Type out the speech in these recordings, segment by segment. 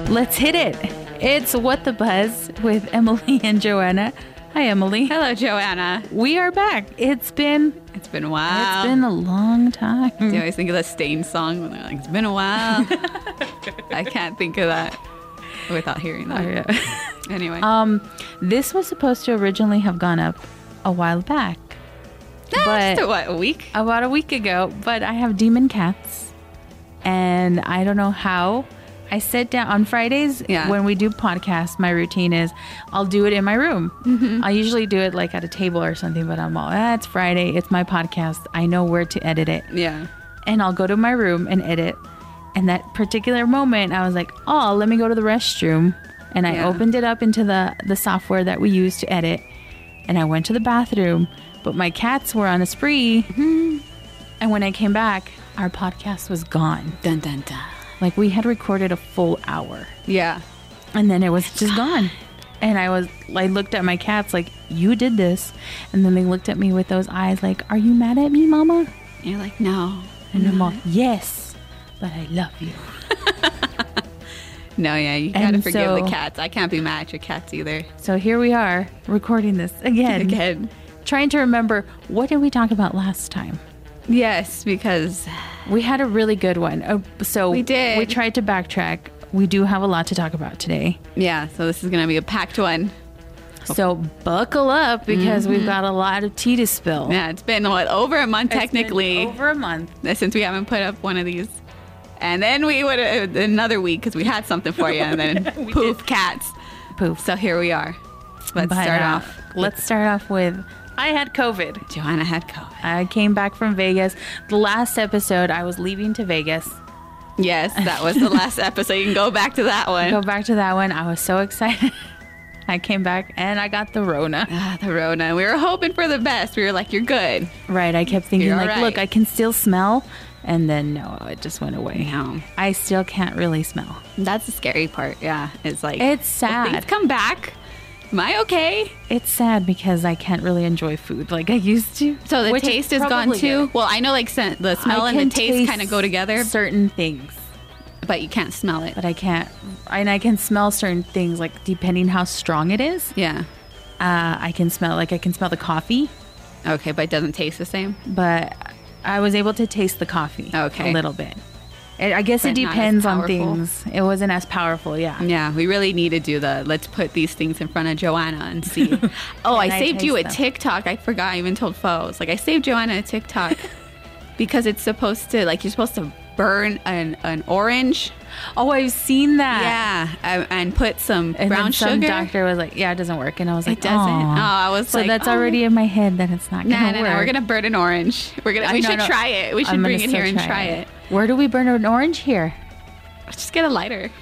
Let's hit it. It's What the Buzz with Emily and Joanna. Hi, Emily. Hello, Joanna. We are back. It's been a while. It's been a long time. Do you always think of the Stain song when they're like, it's been a while? I can't think of that without hearing that. Oh, yeah. Anyway. This was supposed to originally have gone up a while back. But what, a week? About a week ago. But I have demon cats. And I don't know how. I sit down on Fridays when we do podcasts. My routine is I'll do it in my room. Mm-hmm. I usually do it like at a table or something, but I'm all, it's Friday. It's my podcast. I know where to edit it. Yeah. And I'll go to my room and edit. And that particular moment, I was like, oh, let me go to the restroom. And I opened it up into the software that we use to edit. And I went to the bathroom. But my cats were on a spree. Mm-hmm. And when I came back, our podcast was gone. Dun, dun, dun. Like we had recorded a full hour. Yeah. And then it was just gone. And I looked at my cats like, you did this. And then they looked at me with those eyes like, are you mad at me, Mama? And you're like, no. And I'm all, yes, but I love you. No, yeah, you gotta forgive the cats. I can't be mad at your cats either. So here we are recording this again. Trying to remember, what did we talk about last time? Yes, because we had a really good one. So we did. We tried to backtrack. We do have a lot to talk about today. Yeah, so this is going to be a packed one. So buckle up because we've got a lot of tea to spill. Yeah, it's been, over a month technically. Over a month. Since we haven't put up one of these. And then we would another week because we had something for you. And then poof, did. Cats. Poof. So here we are. Let's start off. Let's start off with... I had COVID. Joanna had COVID. I came back from Vegas. The last episode, I was leaving to Vegas. Yes, that was the last episode. You can go back to that one. Go back to that one. I was so excited. I came back and I got the Rona. The Rona. We were hoping for the best. We were like, you're good. Right. I kept thinking look, I can still smell. And then no, it just went away. No. I still can't really smell. That's the scary part. Yeah. It's like, it's sad. Things come back. Am I okay? It's sad because I can't really enjoy food like I used to. So the taste is gone too? Good. Well, I know like the smell and the taste kind of go together. Certain things. But you can't smell it. But I can't. And I can smell certain things like depending how strong it is. Yeah. I can smell the coffee. Okay, but it doesn't taste the same? But I was able to taste the coffee. Okay. A little bit. I guess it depends on things. It wasn't as powerful, yeah. Yeah, we really need to do let's put these things in front of Joanna and see. Oh, I saved you a TikTok. I forgot. I even told Foe. I saved Joanna a TikTok because it's supposed to, you're supposed to burn an orange. Oh, I've seen that. Yeah, and put some brown sugar. Some doctor was like, yeah, it doesn't work. And I was like, it doesn't. Aww. Oh, I was so that's already in my head that it's not going to work. No, we're going to burn an orange. We should try it. We should bring it here and try it. Where do we burn an orange here? Just get a lighter.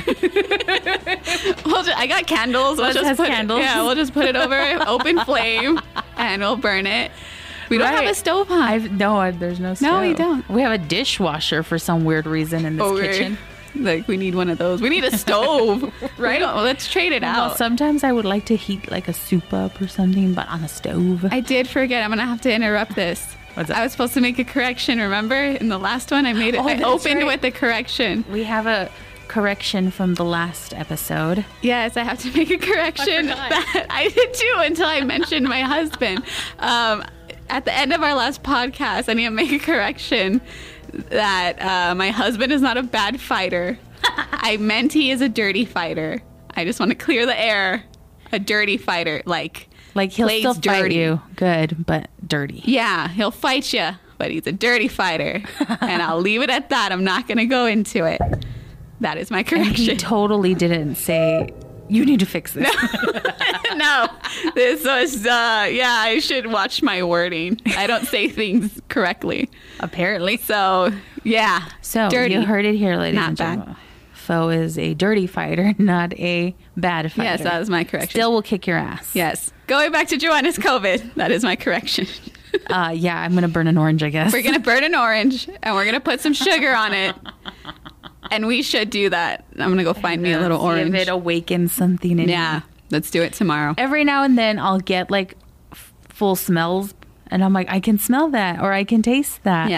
I got candles. We'll just put candles. We'll just put it over open flame and we'll burn it. We don't have a stove, huh? No, there's no stove. No, we don't. We have a dishwasher for some weird reason in this kitchen. We need one of those. We need a stove, right? Well, let's trade it out. Well, sometimes I would like to heat a soup up or something, but on a stove. I did forget. I'm going to have to interrupt this. What's that? I was supposed to make a correction, remember? In the last one, I made it. I opened with the correction. We have a correction from the last episode. Yes, I have to make a correction. I did too until I mentioned my husband. At the end of our last podcast, I need to make a correction that my husband is not a bad fighter. I meant he is a dirty fighter. I just want to clear the air. A dirty fighter, he'll still fight you, good, but dirty. Yeah, he'll fight you, but he's a dirty fighter. And I'll leave it at that. I'm not going to go into it. That is my correction. And he totally didn't say, you need to fix this. No, this was, I should watch my wording. I don't say things correctly. Apparently. So, yeah. So, dirty. You heard it here, ladies and gentlemen. Foe is a dirty fighter, not a bad fighter. Yes, that was my correction. Still will kick your ass. Yes. Going back to Joanna's COVID, that is my correction. Yeah, I'm going to burn an orange, I guess. We're going to burn an orange, and we're going to put some sugar on it. And we should do that. I'm going to go find me a little orange. If it awakens something in me. Let's do it tomorrow. Every now and then I'll get full smells, and I'm like, I can smell that, or I can taste that. Yeah.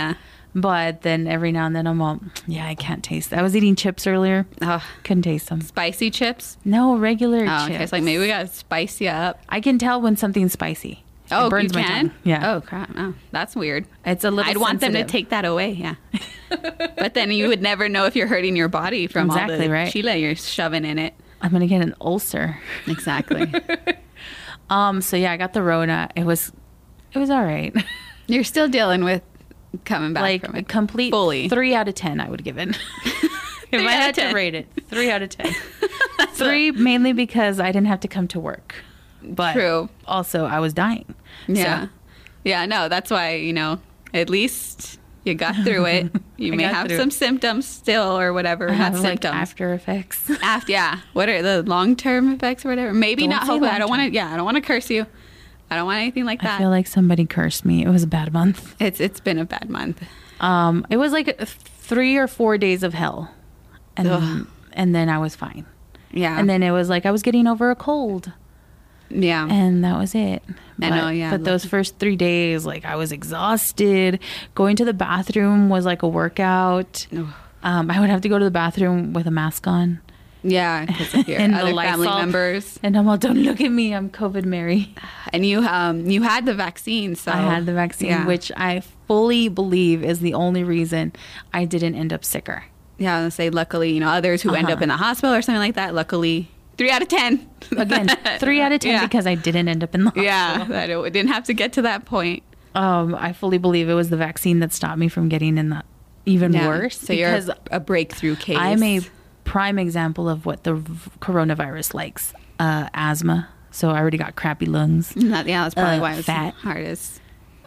But then every now and then I'm all, yeah, I can't taste it. I was eating chips earlier. Oh, Couldn't taste them. spicy chips. No, regular Oh, chips. okay. It's like maybe we gotta spice you up. I can tell when something's spicy. Oh, It burns you my can? tongue. Yeah. Oh crap. Oh, that's weird. It's a little I'd want them to sensitive. take that away. Yeah. But then you would never know if you're hurting your body from all Exactly, the right. chile you're shoving in it. I'm going to get an ulcer. Exactly. So yeah, I got the Rona. It was all right. You're still dealing with coming back Like from a it. complete fully. 3 out of 10 I would give it. If 3 I out had of to 10. rate it, 3 out of 10. 3 mainly because I didn't have to come to work. But True. also I was dying. Yeah. So, Yeah, no, that's why, at least you got through it. You I may got have through some it. symptoms still or whatever. I Not have like symptoms. after effects. After, yeah. What are the long-term effects or whatever? Maybe Don't not. say Hopefully, I don't long-term. want to. Yeah, I don't want to curse you. I don't want anything like I that. feel like somebody cursed me. It was a bad month. It's been a bad month. It was like 3 or 4 days of hell. Ugh. And then I was fine. Yeah. And then it was like I was getting over a cold. yeah. And that was it. I know, yeah. But those first 3 days, like I was exhausted. Going to the bathroom was like a workout. Ugh. I would have to go to the bathroom with a mask on. Yeah, because of your And the other family Lysol. members. And I'm all, don't look at me. I'm COVID Mary. And you had the vaccine, so I had the vaccine, yeah. which I fully believe is the only reason I didn't end up sicker. Yeah, I was gonna say luckily, others who end up in the hospital or something like that, luckily 3 out of 10. Again, 3 out of 10 Yeah. because I didn't end up in the hospital. Yeah, that it didn't have to get to that point. I fully believe it was the vaccine that stopped me from getting in the even Yeah. worse. So you're because a breakthrough case. I'm a prime example of what the coronavirus likes. Asthma. So I already got crappy lungs. Yeah, that's probably why it was fat. the hardest.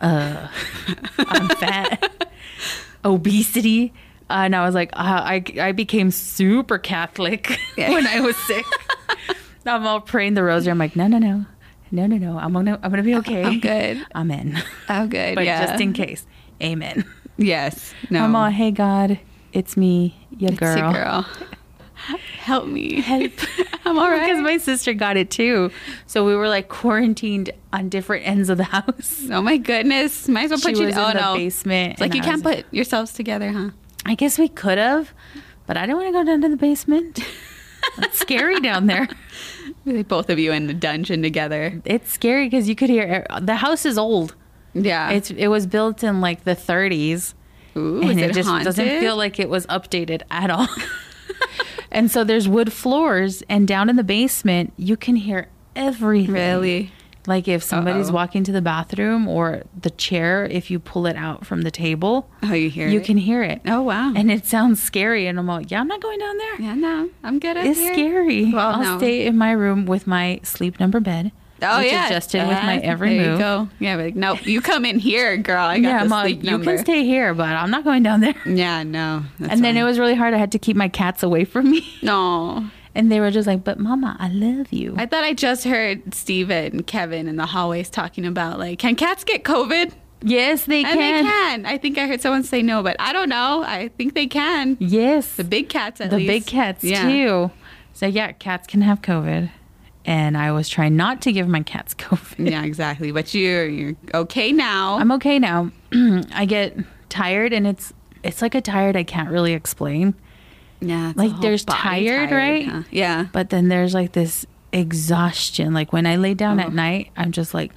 I'm fat. Obesity. And I was like, I became super Catholic when I was sick. I'm all praying the rosary. I'm like, no. I'm gonna be okay. I'm good. I'm in. Oh, good. But yeah. just in case, amen. Yes. No. I'm all, hey God, it's me, your It's girl. a girl. Help me. Help. I'm all right. Because my sister got it too. So we were like quarantined on different ends of the house. Oh my goodness. Might as well put She you was oh in the no. basement. It's like and you I can't was- put yourselves together, huh? I guess we could have, but I didn't want to go down to the basement. It's scary down there. Both of you in the dungeon together. It's scary because you could hear the house is old. Yeah. It was built in like the 30s. Ooh, And is it it just haunted? doesn't feel like it was updated at all. And so there's wood floors, and down in the basement, you can hear everything. Really? Like if somebody's Uh-oh. walking to the bathroom or the chair, if you pull it out from the table, Oh, you hear you it? can hear it. Oh, wow. And it sounds scary. And I'm like, yeah, I'm not going down there. Yeah, no. I'm good at It's here. scary. Well, I'll no. stay in my room with my sleep number bed. Oh, which yeah. adjusted with my every there move. You go. Yeah, but no, you come in here, girl. I got Yeah, the I'm all, sleep you number. can stay here, but I'm not going down there. Yeah, no. That's And then fine. it was really hard. I had to keep my cats away from me. No. And they were just like, but Mama, I love you. I thought I just heard Steven and Kevin in the hallways talking about, like, can cats get COVID? Yes, they And can. they can. I think I heard someone say no, but I don't know. I think they can. Yes. The big cats, at the least. big cats, Yeah. too. So, yeah, cats can have COVID. And I was trying not to give my cats COVID. Yeah, exactly. But you're okay now. I'm okay now. I get tired, and it's like a tired I can't really explain. yeah. it's like, a whole there's body tired, right? huh? Yeah. But then there's like this exhaustion. Like when I lay down Oh. at night, I'm just like,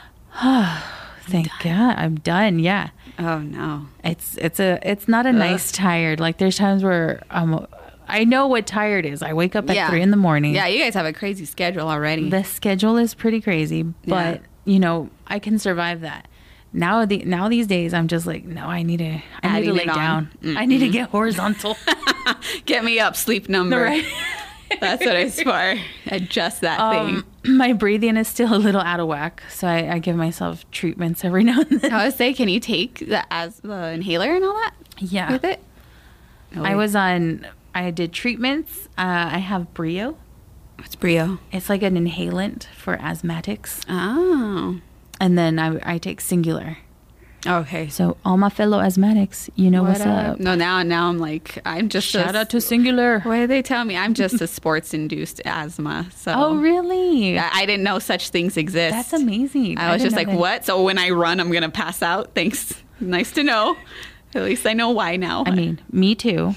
thank God, I'm done. Yeah. Oh, no. It's not a nice tired. Like there's times where I know what tired is. I wake up at 3 in the morning. Yeah, you guys have a crazy schedule already. The schedule is pretty crazy, but I can survive that. Now these days I'm just like, no, I need to Adding lay it on. down. I need to get horizontal. Get me up, sleep number. Right. That's what it's for. Adjust that thing. My breathing is still a little out of whack, so I give myself treatments every now and then. I would say, can you take the inhaler and all that Yeah. with it? Oh, I did treatments. I have Brio. What's Brio? It's like an inhalant for asthmatics. Oh. And then I take Singular. Okay. So all my fellow asthmatics, you know what's up. No, now I'm like, I'm just Shout out to Singular. What did they tell me? I'm just a sports-induced asthma. So Oh, really? I didn't know such things exist. That's amazing. I was didn't just know like, that. what? So when I run, I'm gonna pass out? Thanks. Nice to know. At least I know why now. I mean, me too.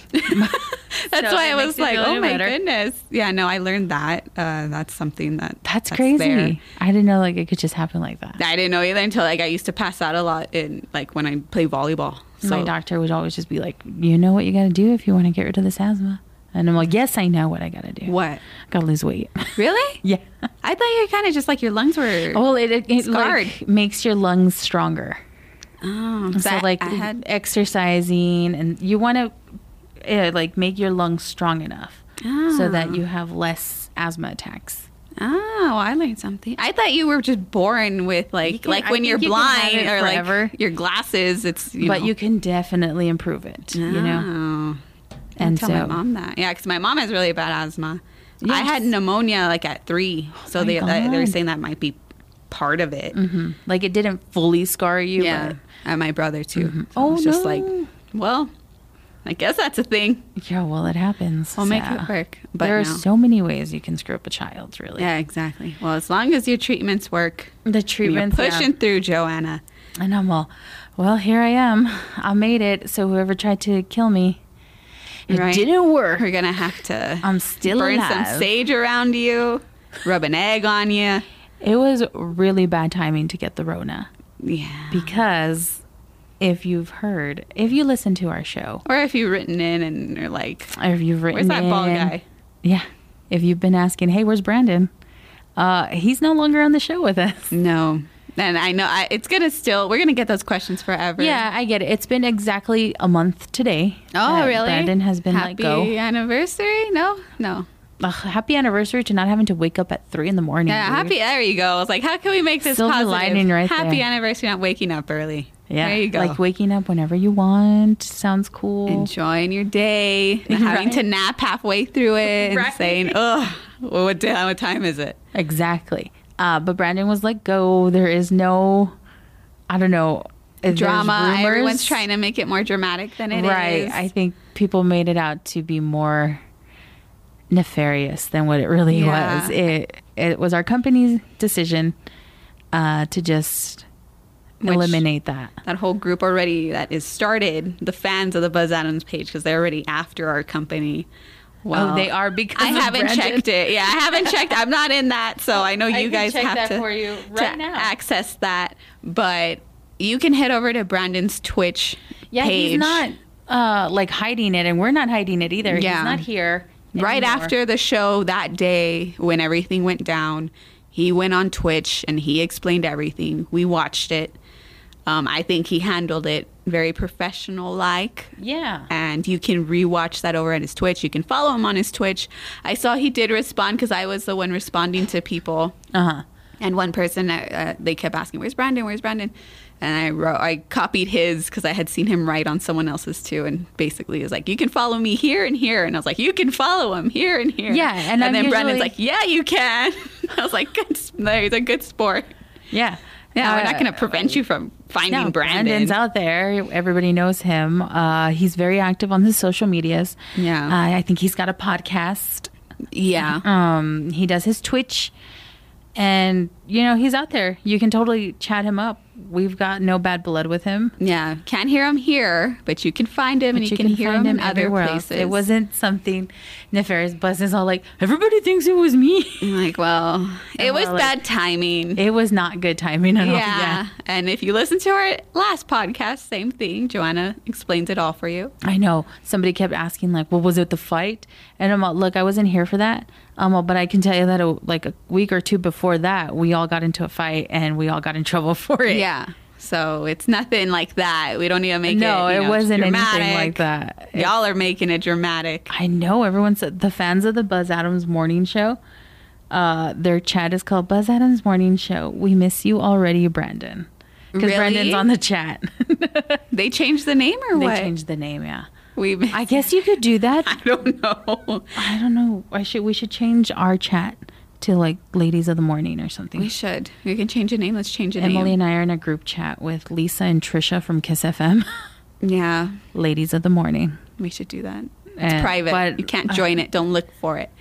That's So why it I makes was you like, feel oh even my better. goodness. Yeah, no, I learned that. That's something that's crazy. there. I didn't know like it could just happen like that. I didn't know either until like I used to pass out a lot in like when I play volleyball. So My doctor would always just be like, you know what you got to do if you want to get rid of this asthma? And I'm like, yes, I know what I got to do. what? Got to lose weight. Really? Yeah. I thought you were kind of just like your lungs were. Well, it Scarred. like, makes your lungs stronger. Oh, So like I had. exercising, and you want to like make your lungs strong enough so that you have less asthma attacks. Oh, I learned something. I thought you were just born with like I when think you're you can have blind it or forever. like your glasses. It's But you can definitely improve it, you know? Oh. And And tell my so- mom that. Yeah, because my mom has really bad asthma. I Yes. had pneumonia like at 3, so my they God. were saying that might be part of it. Like it didn't fully scar you, Yeah, but and my brother too. So Oh, it's just no. like, well, I guess that's a thing. yeah, well, it happens. We'll make So, it work. But there are no. so many ways you can screw up a child, really. Yeah, exactly. Well, as long as your treatments work, The you're treatments, pushing through, Joanna. And I'm all, well, here I am. I made it. So whoever tried to kill me, it Right. didn't work. We're gonna have to I'm still burn alive. some sage around you, rub an egg on you. It was really bad timing to get the Rona Yeah. because if you listen to our show, Or if you've written in and you're like, or if you've written where's that bald in- guy? Yeah. If you've been asking, hey, where's Brandon? He's no longer on the show with us. No. And I know it's going to we're going to get those questions forever. Yeah, I get it. It's been exactly a month today. Oh, that really? Brandon has been Happy let go. anniversary? No. Ugh, happy anniversary to not having to wake up at 3 in the morning. Yeah, dude. happy. There you go. I was like, how can we make this Silver positive? lining right happy there. anniversary, not waking up early. Yeah, There you go. like waking up whenever you want sounds cool. Enjoying your day, and having Right. to nap halfway through it, and Right. saying, "Oh, what time is it?" Exactly. But Brandon was let go. There is no, I don't know, if there's Drama. rumors. Everyone's trying to make it more dramatic than it is. Right. I think people made it out to be more nefarious than what it really Yeah. was. It was our company's decision to just Which- eliminate that. That whole group already that is started, the fans of the Buzz Adams page, because they're already after our company. Well, they are because I of haven't Brandon. checked it. Yeah, I haven't checked. I'm not in that, so I know I you can guys check have that to, for you right to now. access that. But you can head over to Brandon's Twitch Yeah, page. he's not like hiding it, and we're not hiding it either. Yeah. He's not here. Right anymore. after the show that day when everything went down, he went on Twitch and he explained everything. We watched it. I think he handled it very professional like. Yeah. And you can rewatch that over at his Twitch. You can follow him on his Twitch. I saw he did respond because I was the one responding to people. Uh-huh. And one person, they kept asking, "Where's Brandon? Where's Brandon?" And I copied his because I had seen him write on someone else's too. And basically, it was like, "You can follow me here and here." And I was like, "You can follow him here and here." Yeah, and I'm then Brandon's usually- like, "Yeah, you can." I was like, "Good, no, he's a good sport." Yeah. Yeah, we're not going to prevent you from finding No, Brandon. Brandon's out there. Everybody knows him. He's very active on his social medias. Yeah. I think he's got a podcast. Yeah. He does his Twitch. And, he's out there. You can totally chat him up. We've got no bad blood with him. Yeah, can't hear him here, but you can find him, and But you can hear him in other everywhere places. else. It wasn't something nefarious. Buzz is all like, everybody thinks it was me. I'm like, well, it was well, like- bad timing. It was not good timing at all. Yeah. And if you listen to our last podcast, same thing. Joanna explains it all for you. I know. Somebody kept asking, like, well, was it the fight? And I'm like, look, I wasn't here for that. But I can tell you that like a week or two before that, we all got into a fight and we all got in trouble for it. Yeah. So it's nothing like that. We don't need to make No, it. it wasn't dramatic. anything like that. Y'all are making it dramatic. I know. Everyone said the fans of the Buzz Adams Morning Show, their chat is called Buzz Adams Morning Show. We miss you already, Brandon. Because Really? Brandon's on the chat. They changed the name or They what? changed the name, yeah. I I guess you could do that. I don't know. I don't know. We should change our chat to like Ladies of the Morning or something. We should. We can change a name. Let's change a Emily name. and I are in a group chat with Lisa and Trisha from Kiss FM. Yeah. Ladies of the Morning. We should do that. It's And- private. but- You can't join it. Don't look for it.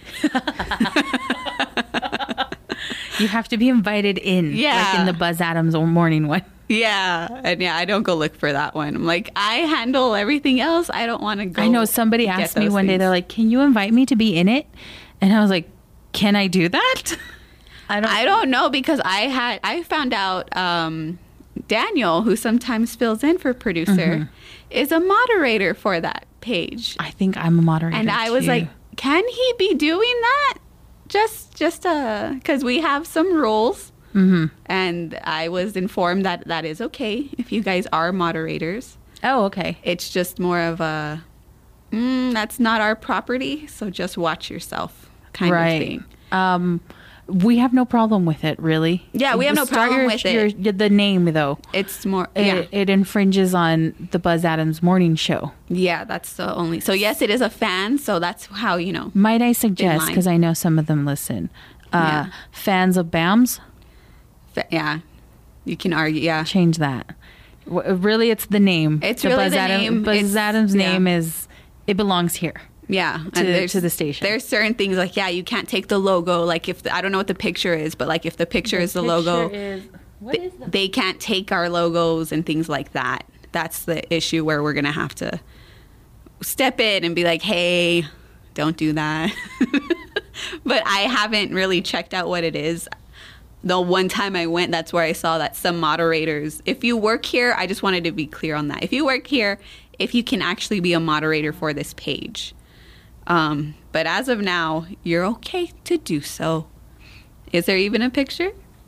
You have to be invited in. Yeah. Like in the Buzz Adams or Morning one. Yeah. And yeah, I don't go look for that one. I'm like, I handle everything else. I don't want to go. I know somebody get asked me those one day, things. they're like, can you invite me to be in it? And I was like, can I do that? I don't know, because I found out Daniel, who sometimes fills in for producer, is a moderator for that page. I think I'm a moderator. And I was too. like, can he be doing that? Just because we have some rules. And I was informed that that is okay if you guys are moderators. Oh, okay. It's just more of a, that's not our property, so just watch yourself kind of thing. We have no problem with it, really. Yeah, we have no Start problem with it. The name, though. It's more, yeah. It infringes on the Buzz Adams morning show. Yeah, that's the only. So, yes, it is a fan, so that's how, Might I suggest, line. because I know some of them listen, Yeah. fans of BAMS, Yeah, you can argue, yeah. change that. Really, it's the name. It's really the name. Buzz It's- Adams' yeah. name is, it belongs here. Yeah, and To the station. There's certain things like, yeah, you can't take the logo. Like if I don't know what the picture is, but like if the picture is the logo, they can't take our logos and things like that. That's the issue where we're gonna have to step in and be like, hey, don't do that. But I haven't really checked out what it is. The one time I went, that's where I saw that some moderators, if you work here, I just wanted to be clear on that. If you work here, if you can actually be a moderator for this page. But as of now, you're okay to do so. Is there even a picture?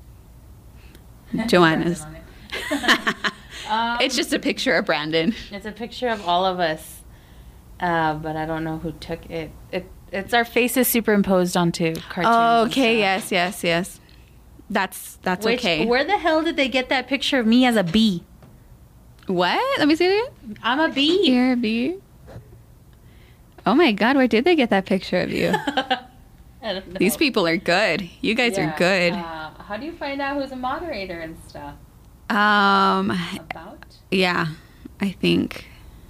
Joanna's. It's just a picture of Brandon. It's a picture of all of us, but I don't know who took it. It's our faces superimposed onto cartoons. Oh, and okay. stuff. Yes. That's Which, okay. Where the hell did they get that picture of me as a bee? What? Let me see it. I'm a bee. You're a bee. Oh my God, where did they get that picture of you? I don't know. These people are good. You guys are good. How do you find out who's a moderator and stuff? About? Yeah, I think.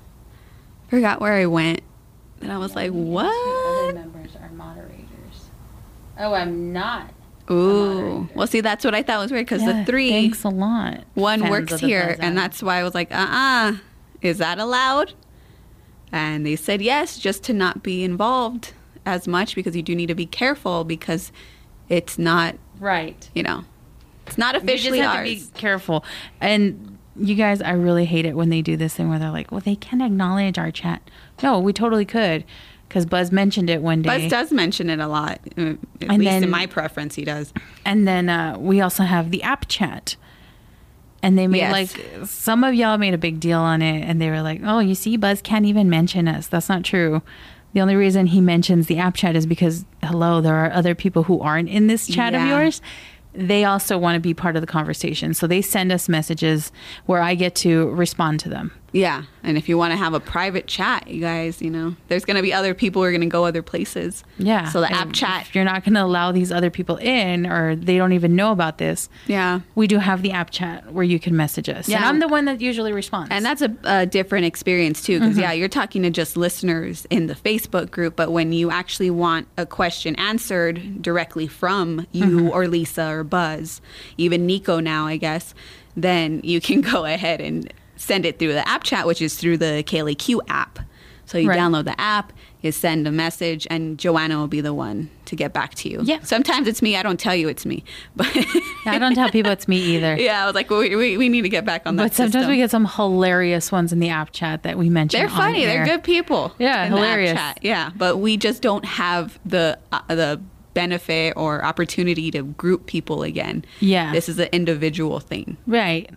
Forgot where I went. And I was like, Two what? other members are moderators. Oh, I'm not. Ooh. moderator. Well, see, that's what I thought was weird because Yeah, the three, Thanks a lot. one fans works of the here. Buzz And Adams. that's why I was like, is that allowed? And they said yes, just to not be involved as much because you do need to be careful because it's not, right. it's not officially you just have ours. to be careful. And you guys, I really hate it when they do this thing where they're like, well, they can acknowledge our chat. No, we totally could. Because Buzz mentioned it one day. Buzz does mention it a lot. At And least then- in my preference, he does. And then we also have the app chat. And they made Yes. some of y'all made a big deal on it. And they were like, oh, you see, Buzz can't even mention us. That's not true. The only reason he mentions the app chat is because, hello, there are other people who aren't in this chat of Yeah. yours. They also want to be part of the conversation. So they send us messages where I get to respond to them. Yeah. And if you want to have a private chat, you guys, there's going to be other people who are going to go other places. Yeah. So the And app chat. if you're not going to allow these other people in or they don't even know about this, Yeah. we do have the app chat where you can message us. Yeah. And I'm the one that usually responds. And that's a different experience too, because you're talking to just listeners in the Facebook group, but when you actually want a question answered directly from you or Lisa or Buzz, even Nico now, I guess, then you can go ahead and send it through the app chat, which is through the KLAQ app. So you Right. download the app, you send a message, and Joanna will be the one to get back to you. Yeah. Sometimes it's me. I don't tell you it's me, but I don't tell people it's me either. yeah, I was like, well, we need to get back on that. But sometimes system. we get some hilarious ones in the app chat that we mention. They're on funny. air. They're good people. Yeah, in the app hilarious. chat. Yeah, but we just don't have the benefit or opportunity to group people again. Yeah. This is an individual thing. Right.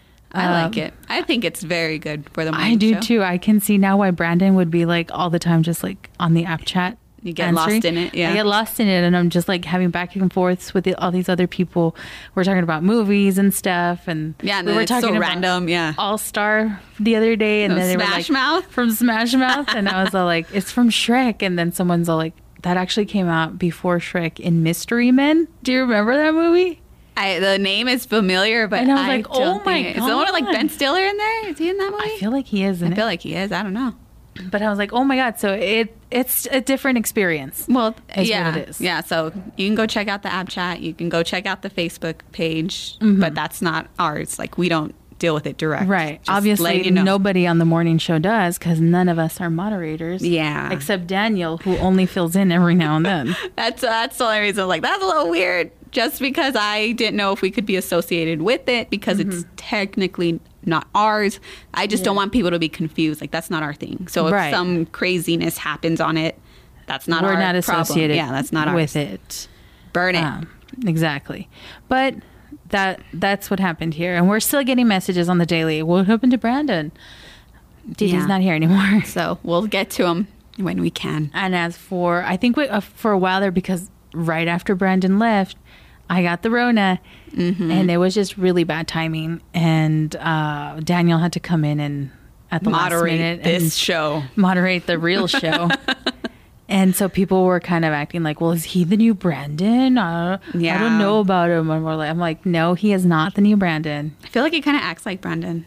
I like it. I think it's very good for the morning I do show. too. I can see now why Brandon would be like all the time just like on the app chat. You get lost in it, yeah. I get lost in it and I'm just like having back and forths with all these other people. We're talking about movies and stuff. And Yeah, and we then were it's so talking about random, yeah. All-Star the other day. And From then they were Smash like, Mouth? From Smash Mouth. And I was all like, it's from Shrek. And then someone's all like, that actually came out before Shrek in Mystery Men. Do you remember that movie? The name is familiar, but And I was I like, don't oh my think Is the one with like God. Ben Stiller in there? Is he in that movie? I feel like he is in I it. feel like he is. I don't know. But I was like, oh my God. So it's a different experience. Well, Is yeah, what it is. yeah. So you can go check out the app chat. You can go check out the Facebook page, Mm-hmm. but that's not ours. Like we don't deal with it direct. Right. Just Obviously, letting you know. nobody on the morning show does because none of us are moderators. Yeah. Except Daniel, who only fills in every now and then. That's the only reason. Like, that's a little weird. Just because I didn't know if we could be associated with it because it's technically not ours. I just don't want people to be confused. Like, that's not our thing. So if some craziness happens on it, that's not our problem. We're not associated that's not ours. with it. Burn it. Exactly. But that's what happened here. And we're still getting messages on the daily. What happened to Brandon? Didi's not here anymore. So we'll get to him when we can. And as for, I think for a while there, because right after Brandon left, I got the Rona, and it was just really bad timing. And Daniel had to come in and at the last minute moderate the real show. And so people were kind of acting like, well, is he the new Brandon? I don't know about him. And I'm like, no, he is not the new Brandon. I feel like he kind of acts like Brandon.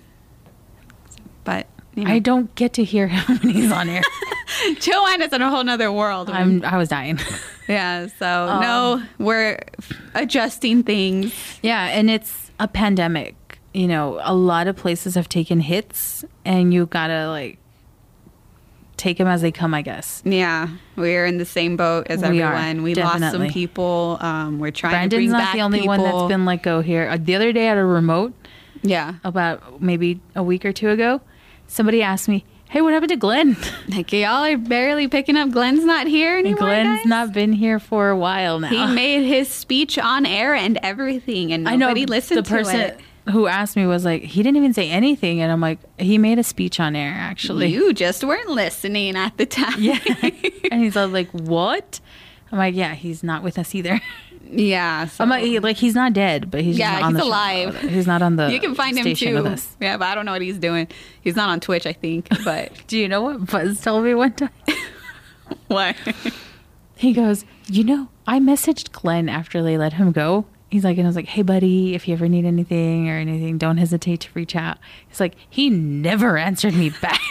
But I don't get to hear him when he's on air. Joanna's in a whole nother world. I was dying. Yeah, so no, we're adjusting things. Yeah, and it's a pandemic. You know, a lot of places have taken hits, and you gotta like take them as they come, I guess. Yeah, we're in the same boat as everyone. We lost some people. We're trying to bring back people. Brandon's not the only one that's been let go here. The other day at a remote, about maybe a week or two ago, somebody asked me, hey, what happened to Glenn? Like, y'all are barely picking up. Glenn's not here anymore, Glenn's not been here for a while now. He made his speech on air and everything, and nobody listened to it. The person who asked me was like, he didn't even say anything. And I'm like, he made a speech on air, actually. You just weren't listening at the time. Yeah. And he's all like, what? I'm like, yeah, he's not with us either. Yeah. So. I'm like, he's not dead, but he's just not on the alive. Show. He's not on the You can find him too. With us. Yeah, but I don't know what he's doing. He's not on Twitch, I think. But do you know what Buzz told me one time? What? He goes, I messaged Glenn after they let him go. He's like, and I was like, hey, buddy, if you ever need anything or anything, don't hesitate to reach out. He's like, he never answered me back.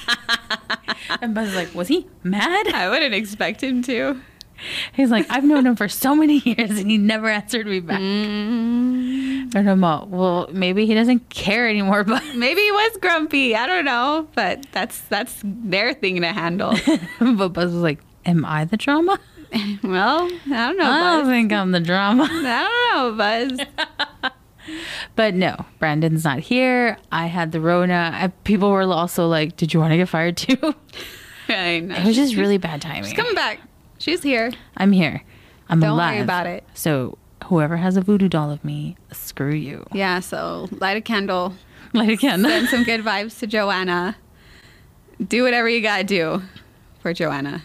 And Buzz is like, was he mad? I wouldn't expect him to. He's like, I've known him for so many years and he never answered me back. And I'm all, well, maybe he doesn't care anymore, but maybe he was grumpy. I don't know, but that's their thing to handle. But Buzz was like, am I the drama? Well, I don't know, Buzz. I don't think I'm the drama. I don't know, Buzz. But no, Brandon's not here. I had the Rona. People were also like, did you want to get fired too? I know. It was just really bad timing. She's coming back. She's here. I'm here. I'm alive. Don't worry about it. So whoever has a voodoo doll of me, screw you. Yeah, so light a candle. Light a candle. Send some good vibes to Joanna. Do whatever you gotta do for Joanna.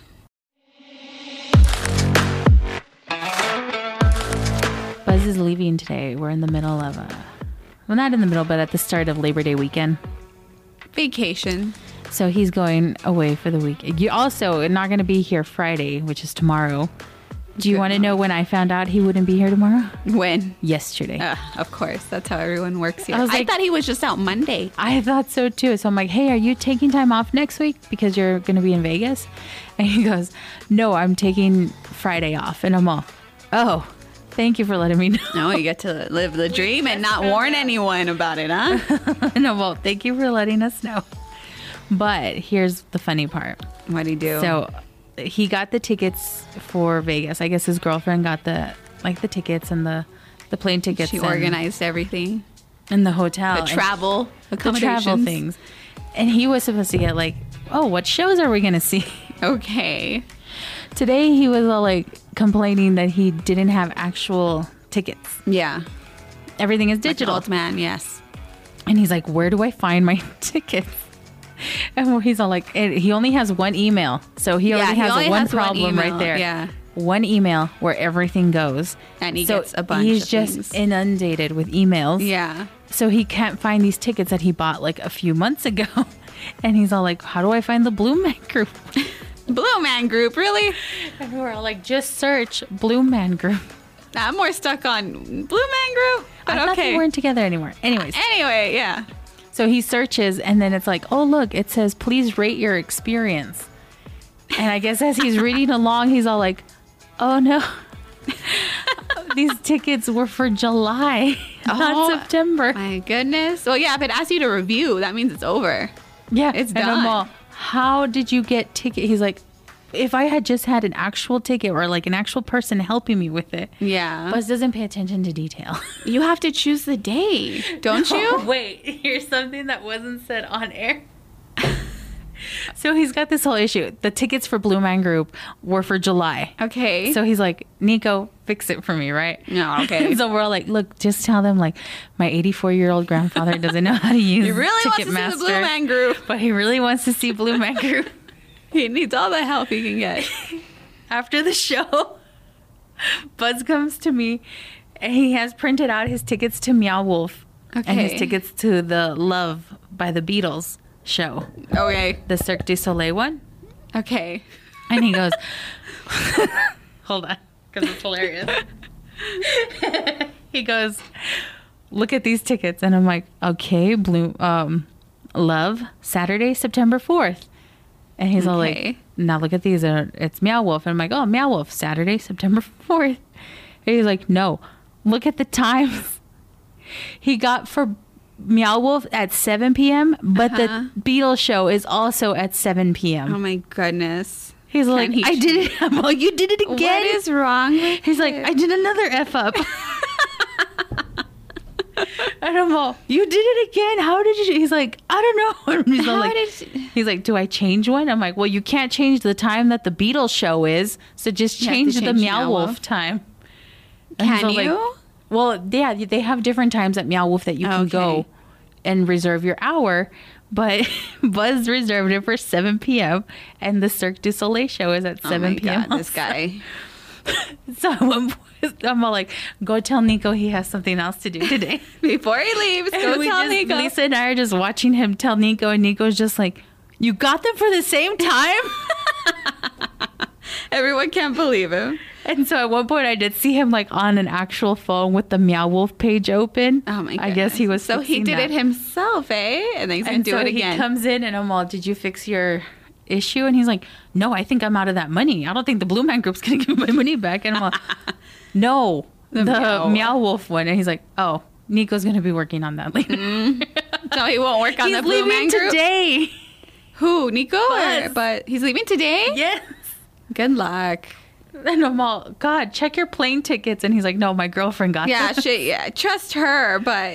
Buzz is leaving today. We're in the middle of well, not in the middle, but at the start of Labor Day weekend. Vacation. So he's going away for the week. You also are not going to be here Friday, which is tomorrow. Do you want to know when I found out he wouldn't be here tomorrow? When? Yesterday. Of course. That's how everyone works here. I thought he was just out Monday. I thought so too. So I'm like, hey, are you taking time off next week because you're going to be in Vegas? And he goes, no, I'm taking Friday off. And I'm all, oh, thank you for letting me know. No, you get to live the dream and not warn anyone about it, huh? No, well, thank you for letting us know. But here's the funny part. What'd he do? So he got the tickets for Vegas. I guess his girlfriend got the tickets and the plane tickets. She organized everything. And the hotel. The travel accommodations. The travel things. And he was supposed to get like, oh, what shows are we going to see? Okay. Today he was all like complaining that he didn't have actual tickets. Yeah. Everything is digital. Like an old man, yes. And he's like, where do I find my tickets? And he's all like, he only has one email. So he already has one problem right there. Yeah. One email where everything goes. And he gets a bunch of things. He's just inundated with emails. Yeah. So he can't find these tickets that he bought like a few months ago. And he's all like, how do I find the Blue Man Group? Blue Man Group, really? And we're all like, just search Blue Man Group. I'm more stuck on Blue Man Group. But I thought they weren't together anymore. Anyways. Anyway, yeah. So he searches and then it's like, oh, look, it says, please rate your experience. And I guess as he's reading along, he's all like, oh, no. These tickets were for July. not September. My goodness. Well, yeah, if it asks you to review, that means it's over. Yeah, It's and I'm done. all, how did you get ticket? He's like, if I had just had an actual ticket or like an actual person helping me with it. Yeah. Buzz doesn't pay attention to detail. You have to choose the day, don't you? Wait, here's something that wasn't said on air. So he's got this whole issue. The tickets for Blue Man Group were for July. Okay. So he's like, Nico, fix it for me, right? No, okay. So we're all like, look, just tell them like my 84-year-old grandfather doesn't know how to use he really wants to see the Blue Man Group. but he really wants to see Blue Man Group. He needs all the help he can get. After the show, Buzz comes to me and he has printed out his tickets to Meow Wolf and his Okay. tickets to the Love by the Beatles show, Okay. the Cirque du Soleil one. Okay. And he goes, hold on, because it's hilarious. He goes, look at these tickets. And I'm like, okay, Love, Saturday, September 4th. And he's all Okay. like, now look at these. It's Meow Wolf. And I'm like, oh, Meow Wolf, Saturday, September 4th. And he's like, no, look at the times he got for Meow Wolf at 7 p.m., but the Beatles show is also at 7 p.m. Oh my goodness. He's like, he I did it. I'm like, you did it again. What is wrong with He's like, I did another F up. And I'm all, you did it again. How did you? He's like, I don't know. And he's all How like, did you- he's like, do I change one? I'm like, well, you can't change the time that the Beatles show is, so just You have to change the change Meow Meow Wolf Wolf. time. And he's Can all like, you? well, yeah, they have different times at Meow Wolf that you can Okay. go and reserve your hour. But Buzz reserved it for 7 p.m. and the Cirque du Soleil show is at 7 p.m. God, this also. guy. So at one point, I'm all like, go tell Nico he has something else to do today. Before he leaves, go And tell Nico. Lisa and I are just watching him tell Nico, and Nico's just like, you got them for the same time? Everyone can't believe him. And so at one point I did see him like on an actual phone with the Meow Wolf page open. Oh my god. I guess he was So he fixing did that. it himself, eh? And then he's gonna And do so it again. He comes in and I'm all, did you fix your issue? And he's like, no, I think I'm out of that money. I don't think the Blue Man Group's gonna give me my money back. And I'm all, no, the Meow Wolf one. And he's like, oh, Nico's gonna be working on that later. So he won't work on He's the Blue Man leaving Group. today. Who? Nico? Buzz. But he's leaving today? Yes. Good luck. And I'm all, God, check your plane tickets. And he's like, no, my girlfriend got Yeah, them. yeah. Trust her, but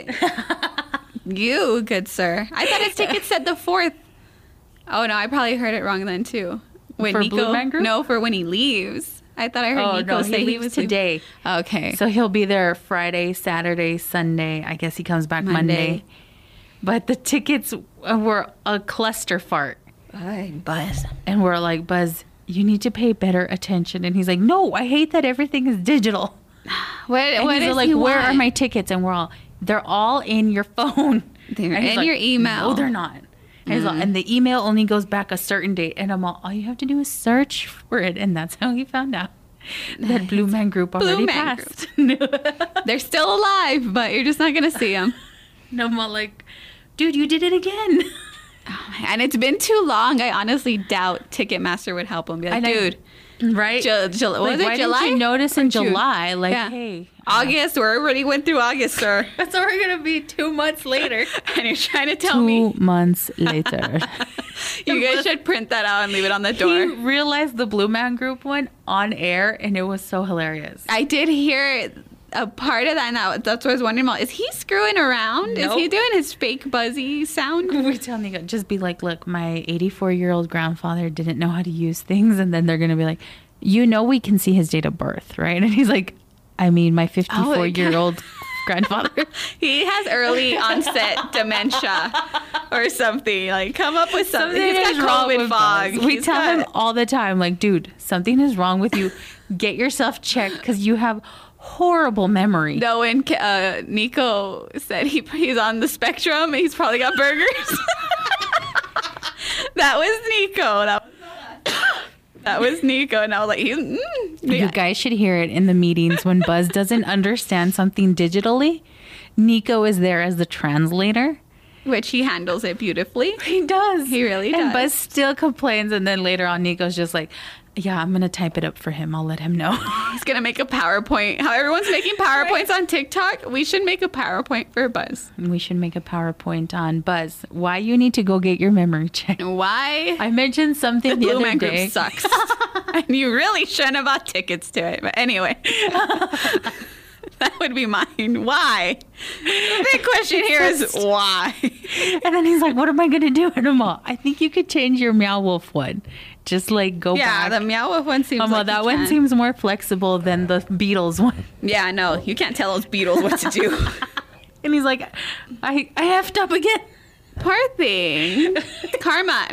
you, good sir. I thought his ticket said the 4th. Oh no, I probably heard it wrong then too. When For Blue Man Group? No, for when he leaves. I thought I heard Oh, Nico no, say he he leaves was today. Okay. So he'll be there Friday, Saturday, Sunday. I guess he comes back Monday. But the tickets were a cluster fart. Buzz. And we're like, Buzz, you need to pay better attention. And he's like, no, I hate that everything is digital. What And he's is like, he where are want? my tickets? And we're all, they're all in your phone. They're And he's in your email. No, they're not. And, he's all, and the email only goes back a certain date. And I'm all you have to do is search for it. And that's how he found out that Blue Man Group already Man passed. They're still alive, but you're just not gonna see them. And I'm all like, dude, you did it again. And it's been too long. I honestly doubt Ticketmaster would help him. Be like, I know. dude, Right? what was Why it, July? didn't you notice Or in June? July? Like, Yeah. hey, August, we already went through August, sir. that's already gonna be 2 months later. And you're trying to tell me 2 months later. you guys should print that out and leave it on the He door. realized the Blue Man Group one on air, and it was so hilarious. I did hear a part of that, and that's what I was wondering about. Is he screwing around? Is he Nope. doing his fake buzzy sound? We tell Nico, just be like, look, my 84-year-old grandfather didn't know how to use things, and then they're gonna be like, you know, we can see his date of birth, right? And he's like, I mean, my 54-year-old grandfather. He has early onset dementia or something. Like, come up with something. He's got COVID fog. We He's tell got- him all the time, like, dude, something is wrong with you. Get yourself checked because you have horrible memory. No, when Nico said he's on the spectrum, he's probably got burgers. That was Nico. That was Nico, and I was like, You yeah. guys should hear it in the meetings when Buzz doesn't understand something digitally. Nico is there as the translator. Which he handles it beautifully. He does. He really And does. Buzz still complains, and then later on, Nico's just like, Yeah, I'm going to type it up for him. I'll let him know. He's going to make a PowerPoint. How everyone's making PowerPoints on TikTok, we should make a PowerPoint for Buzz. We should make a PowerPoint on Buzz. Why you need to go get your memory checked. Why? I mentioned something the Blue other Man day. Group sucks. And you really shouldn't have bought tickets to it. But anyway. That would be mine. Why? The big question here is why? And then he's like, what am I going to do? And I'm all, I think you could change your Meow Wolf one. Just like go back. Yeah, the Meow Wolf one seems like that one seems more flexible than the Beatles one. Yeah, no, you can't tell those Beatles what to do. And he's like, I effed up again. Poor thing. Karma.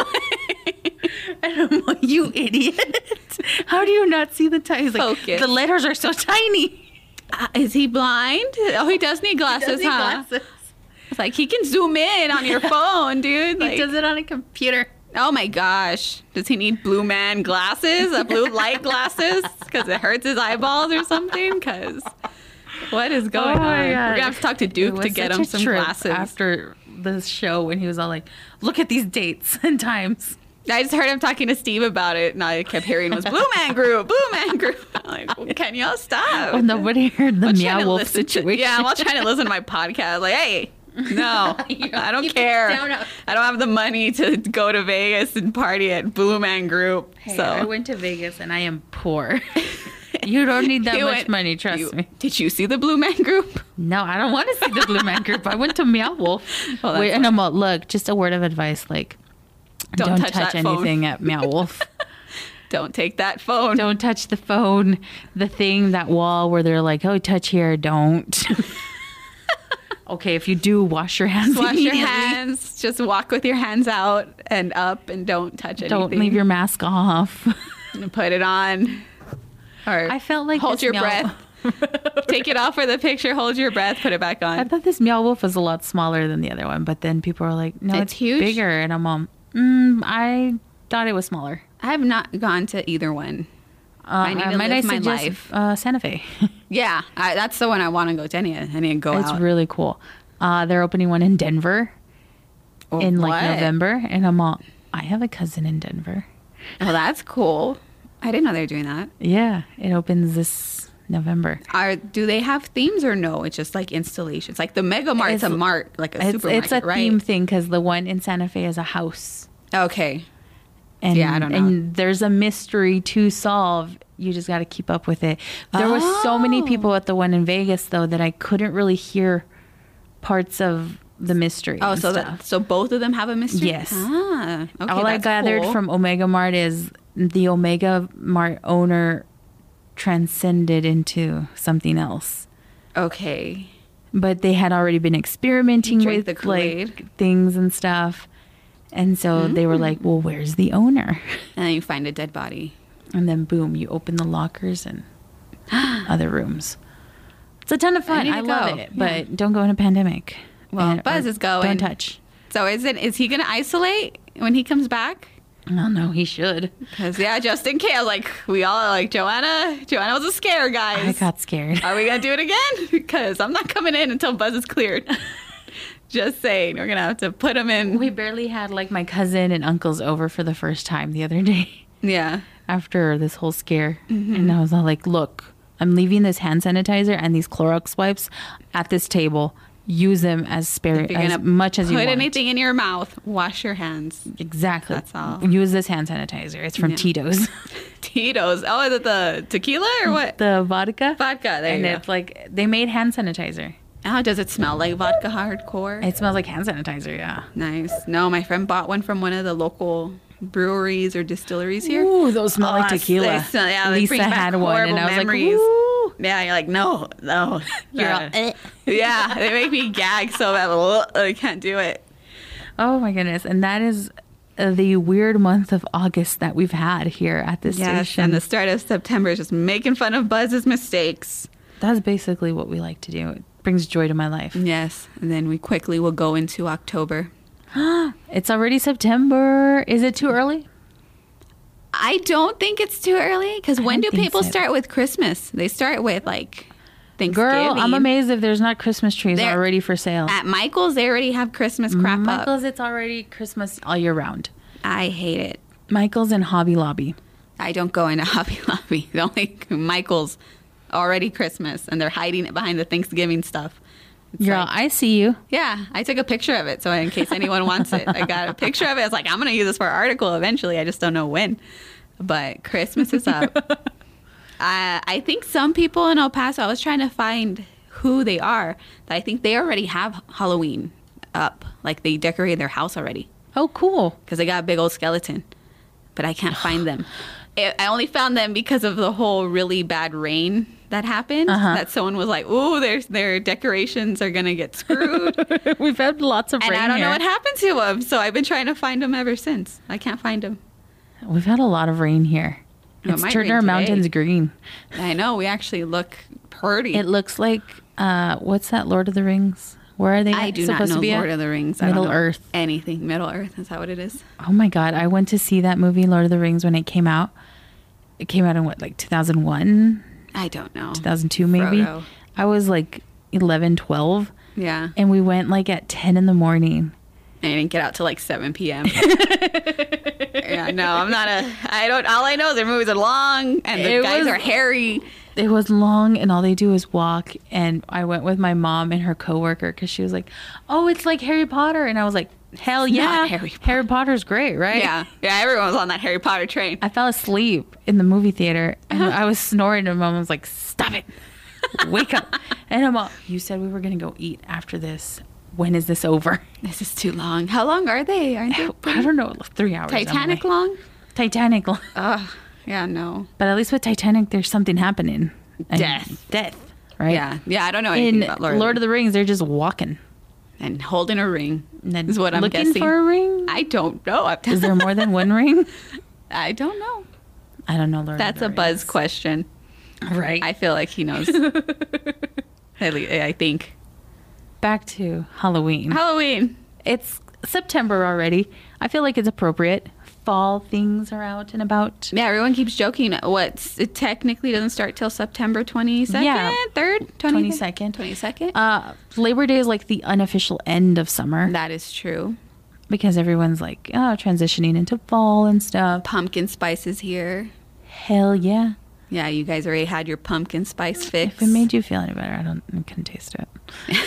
And I'm like, you idiot. How do you not see the time? He's like, Focus. the letters are so tiny. Is he blind? Oh, he does need glasses, Glasses. It's like he can zoom in on your phone, dude. He does it on a computer. Oh my gosh. Does he need blue man glasses? Blue light glasses? Because it hurts his eyeballs or something? Because what is going on? God. We're going to have to talk to Duke to get him some glasses. After the show when he was all like, look at these dates and times. I just heard him talking to Steve about it, and I kept hearing it was Blue Man Group, Blue Man Group. I'm like, well, can y'all stop? Well, nobody heard the Meow Wolf situation. Yeah, I'm all trying to listen to my podcast. Like, hey, no, I don't care. I don't have the money to go to Vegas and party at Blue Man Group. Hey, so I went to Vegas and I am poor. You don't need that much money, trust me. Did you see the Blue Man Group? No, I don't want to see the Blue Man Group. I went to Meow Wolf. Well, and I'm all, look, just a word of advice, like, don't touch anything at Meow Wolf. Don't take that phone. Don't touch the phone. The thing, that wall where they're like, oh, touch here, don't. Okay, if you do, wash your hands. Wash your hands. Just walk with your hands out and up and don't touch anything. Don't leave your mask off. And put it on. Or I felt like hold your breath. Take it off for the picture, hold your breath, put it back on. I thought this Meow Wolf was a lot smaller than the other one, but then people were like, no, it's huge. Bigger. And I'm all, I thought it was smaller. I have not gone to either one. I need to live my life. Santa Fe. Yeah, that's the one I want to go to. I need to go It's out. really cool. They're opening one in Denver in like November. And I'm all, I have a cousin in Denver. Oh, that's cool. I didn't know they were doing that. Yeah, it opens this November. Do they have themes or no? It's just like installations. Like the Mega Mart is a mart, like a supermarket, It's a right? theme thing because the one in Santa Fe is a house. Okay. And, yeah, I don't know. And there's a mystery to solve. You just got to keep up with it. There was so many people at the one in Vegas, though, that I couldn't really hear parts of the mystery. Oh, so both of them have a mystery? Yes. Ah, okay, all I gathered from Omega Mart is the Omega Mart owner transcended into something else. Okay. But they had already been experimenting with the Kool-Aid. like things and stuff. And so they were like, well, where's the owner? And then you find a dead body. And then boom, you open the lockers and other rooms. It's a ton of fun. I love it. But don't go in a pandemic. Well, Buzz is going. Don't touch. So is he going to isolate when he comes back? Oh, no, he should. Because, yeah, just in case. Like, we all like, Joanna was a scare, guys. I got scared. Are we going to do it again? Because I'm not coming in until Buzz is cleared. Just saying. We're going to have to put him in. We barely had like my cousin and uncles over for the first time the other day. Yeah. After this whole scare. And I was all like, look, I'm leaving this hand sanitizer and these Clorox wipes at this table. Use them as much as you want. Put anything in your mouth. Wash your hands. Exactly. That's all. Use this hand sanitizer. It's from Tito's. Tito's. Oh, is it the tequila or what? The vodka. Vodka. There and you it's like they made hand sanitizer. Oh, does it smell like vodka hardcore? It smells like hand sanitizer. Yeah. Nice. No, my friend bought one from one of the local breweries or distilleries here. Ooh, those smell like tequila. Lisa had one, and I was memories. like, ooh. Yeah, you're like, no. You're all, Yeah, they make me gag so bad. I can't do it. Oh my goodness. And that is the weird month of August that we've had here at this station. And the start of September is just making fun of Buzz's mistakes. That's basically what we like to do. It brings joy to my life. Yes. And then we quickly will go into October. It's already September. Is it too early? I don't think it's too early. Because when do people start with Christmas? They start with like Thanksgiving. Girl, I'm amazed if there's not Christmas trees already for sale. At Michael's, they already have Christmas crap Michael's, it's already Christmas all year round. I hate it. Michael's and Hobby Lobby. I don't go into Hobby Lobby. The only Michael's already Christmas, and they're hiding it behind the Thanksgiving stuff. It's Girl, like, I see you. yeah, I took a picture of it, so in case anyone wants it, I got a picture of it. I was like, I'm going to use this for an article eventually. I just don't know when. But Christmas is up. I think some people in El Paso, I was trying to find who they are. I think they already have Halloween up. Like, they decorated their house already. Oh, cool. Because they got a big old skeleton. But I can't find them. I only found them because of the whole really bad rain that happened. That someone was like, ooh, their decorations are going to get screwed. We've had lots of rain And I don't know here. what happened to them. So I've been trying to find them ever since. I can't find them. We've had a lot of rain here. No, it It's might turned rain our today. mountains green. I know. We actually look pretty. It looks like, what's that, Lord of the Rings? Where are they I do not supposed know to be Lord at? of the Rings. I don't Middle know Earth. anything. Middle Earth. Is that what it is? Oh my God. I went to see that movie, Lord of the Rings, when it came out. It came out in what, like 2001, I don't know. 2002 maybe? Frodo. I was like 11, 12. Yeah. And we went like at 10 in the morning. And I didn't get out till like 7 p.m. Yeah, no, I'm not all I know is their movies are long and the guys are hairy. It was long and all they do is walk. And I went with my mom and her coworker because she was like, oh, it's like Harry Potter. And I was like, hell yeah. not Harry Potter. Harry Potter's great, right? Yeah. Yeah, everyone was on that Harry Potter train. I fell asleep in the movie theater and I was snoring and mom was like, stop it. Wake up. And I'm all, you said we were going to go eat after this. When is this over? This is too long. How long are they? Aren't they? I don't know. 3 hours. Titanic Emily. long? Titanic long. Ugh. Yeah, no. But at least with Titanic, there's something happening. And Death. Right? Yeah. Yeah, I don't know anything In about Lord of the Rings, they're just walking. and holding a ring. And then Is what I'm looking guessing. for a ring? I don't know. Is there more than one ring? I don't know. I don't know. Lord That's of a the Buzz Rings. question. Right. I feel like he knows. I think. Back to Halloween. Halloween. It's September already. I feel like it's appropriate. Fall things are out and about. Yeah, everyone keeps joking. It technically doesn't start till September 22nd? Yeah. 3rd? 22nd. 22nd? Labor Day is like the unofficial end of summer That is true. because everyone's like, transitioning into fall and stuff. Pumpkin spice is here. Hell yeah. Yeah, you guys already had your pumpkin spice fix. If it made you feel any better, I couldn't taste it.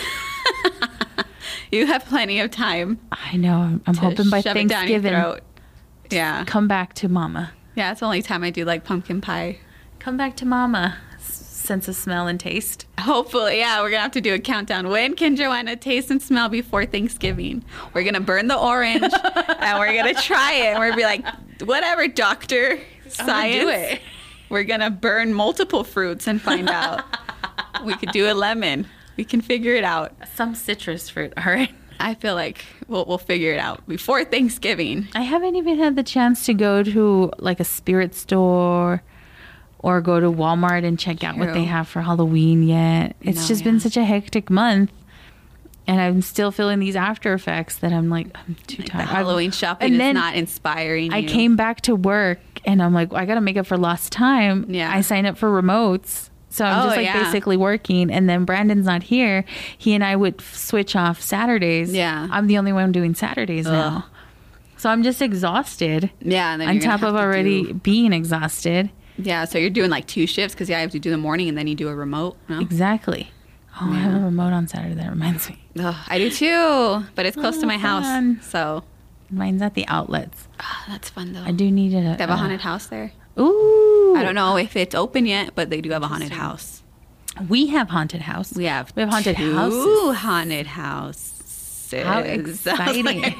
You have plenty of time. I know. I'm to hoping by shove it down your Thanksgiving, throat. Yeah. come back to mama. Yeah, it's the only time I do like pumpkin pie. Come back to mama. Sense of smell and taste. Hopefully, yeah, we're gonna have to do a countdown. When can Joanna taste and smell before Thanksgiving? We're gonna burn the orange and we're gonna try it. And we're gonna be like, whatever, doctor, science. do it. We're gonna burn multiple fruits and find out. We could do a lemon. We can figure it out. Some citrus fruit, all right? I feel like we'll figure it out before Thanksgiving. I haven't even had the chance to go to like a spirit store or go to Walmart and check out what True. they have for Halloween yet. It's No, just yeah. been such a hectic month. And I'm still feeling these after effects that I'm like, I'm too The tired. Halloween shopping and is then not inspiring I you. came back to work and I'm like, I got to make up for lost time. Yeah. I signed up for remotes. So I'm just like yeah. basically working. And then Brandon's not here. He and I would switch off Saturdays. Yeah. I'm the only one doing Saturdays now. So I'm just exhausted. Yeah, and then On you're gonna top of have to already do- being exhausted. Yeah, so you're doing like 2 shifts because I have to do the morning and then you do a remote. No? Exactly. Oh, I have a remote on Saturday. That reminds me. Ugh, I do too, but it's close to my fun. house, so Mine's at the outlets. that's fun though. I do need it. They have a haunted house there. Ooh. I don't know if it's open yet, but they do have a haunted house. We have haunted house. We have haunted 2 houses. haunted houses. How exciting.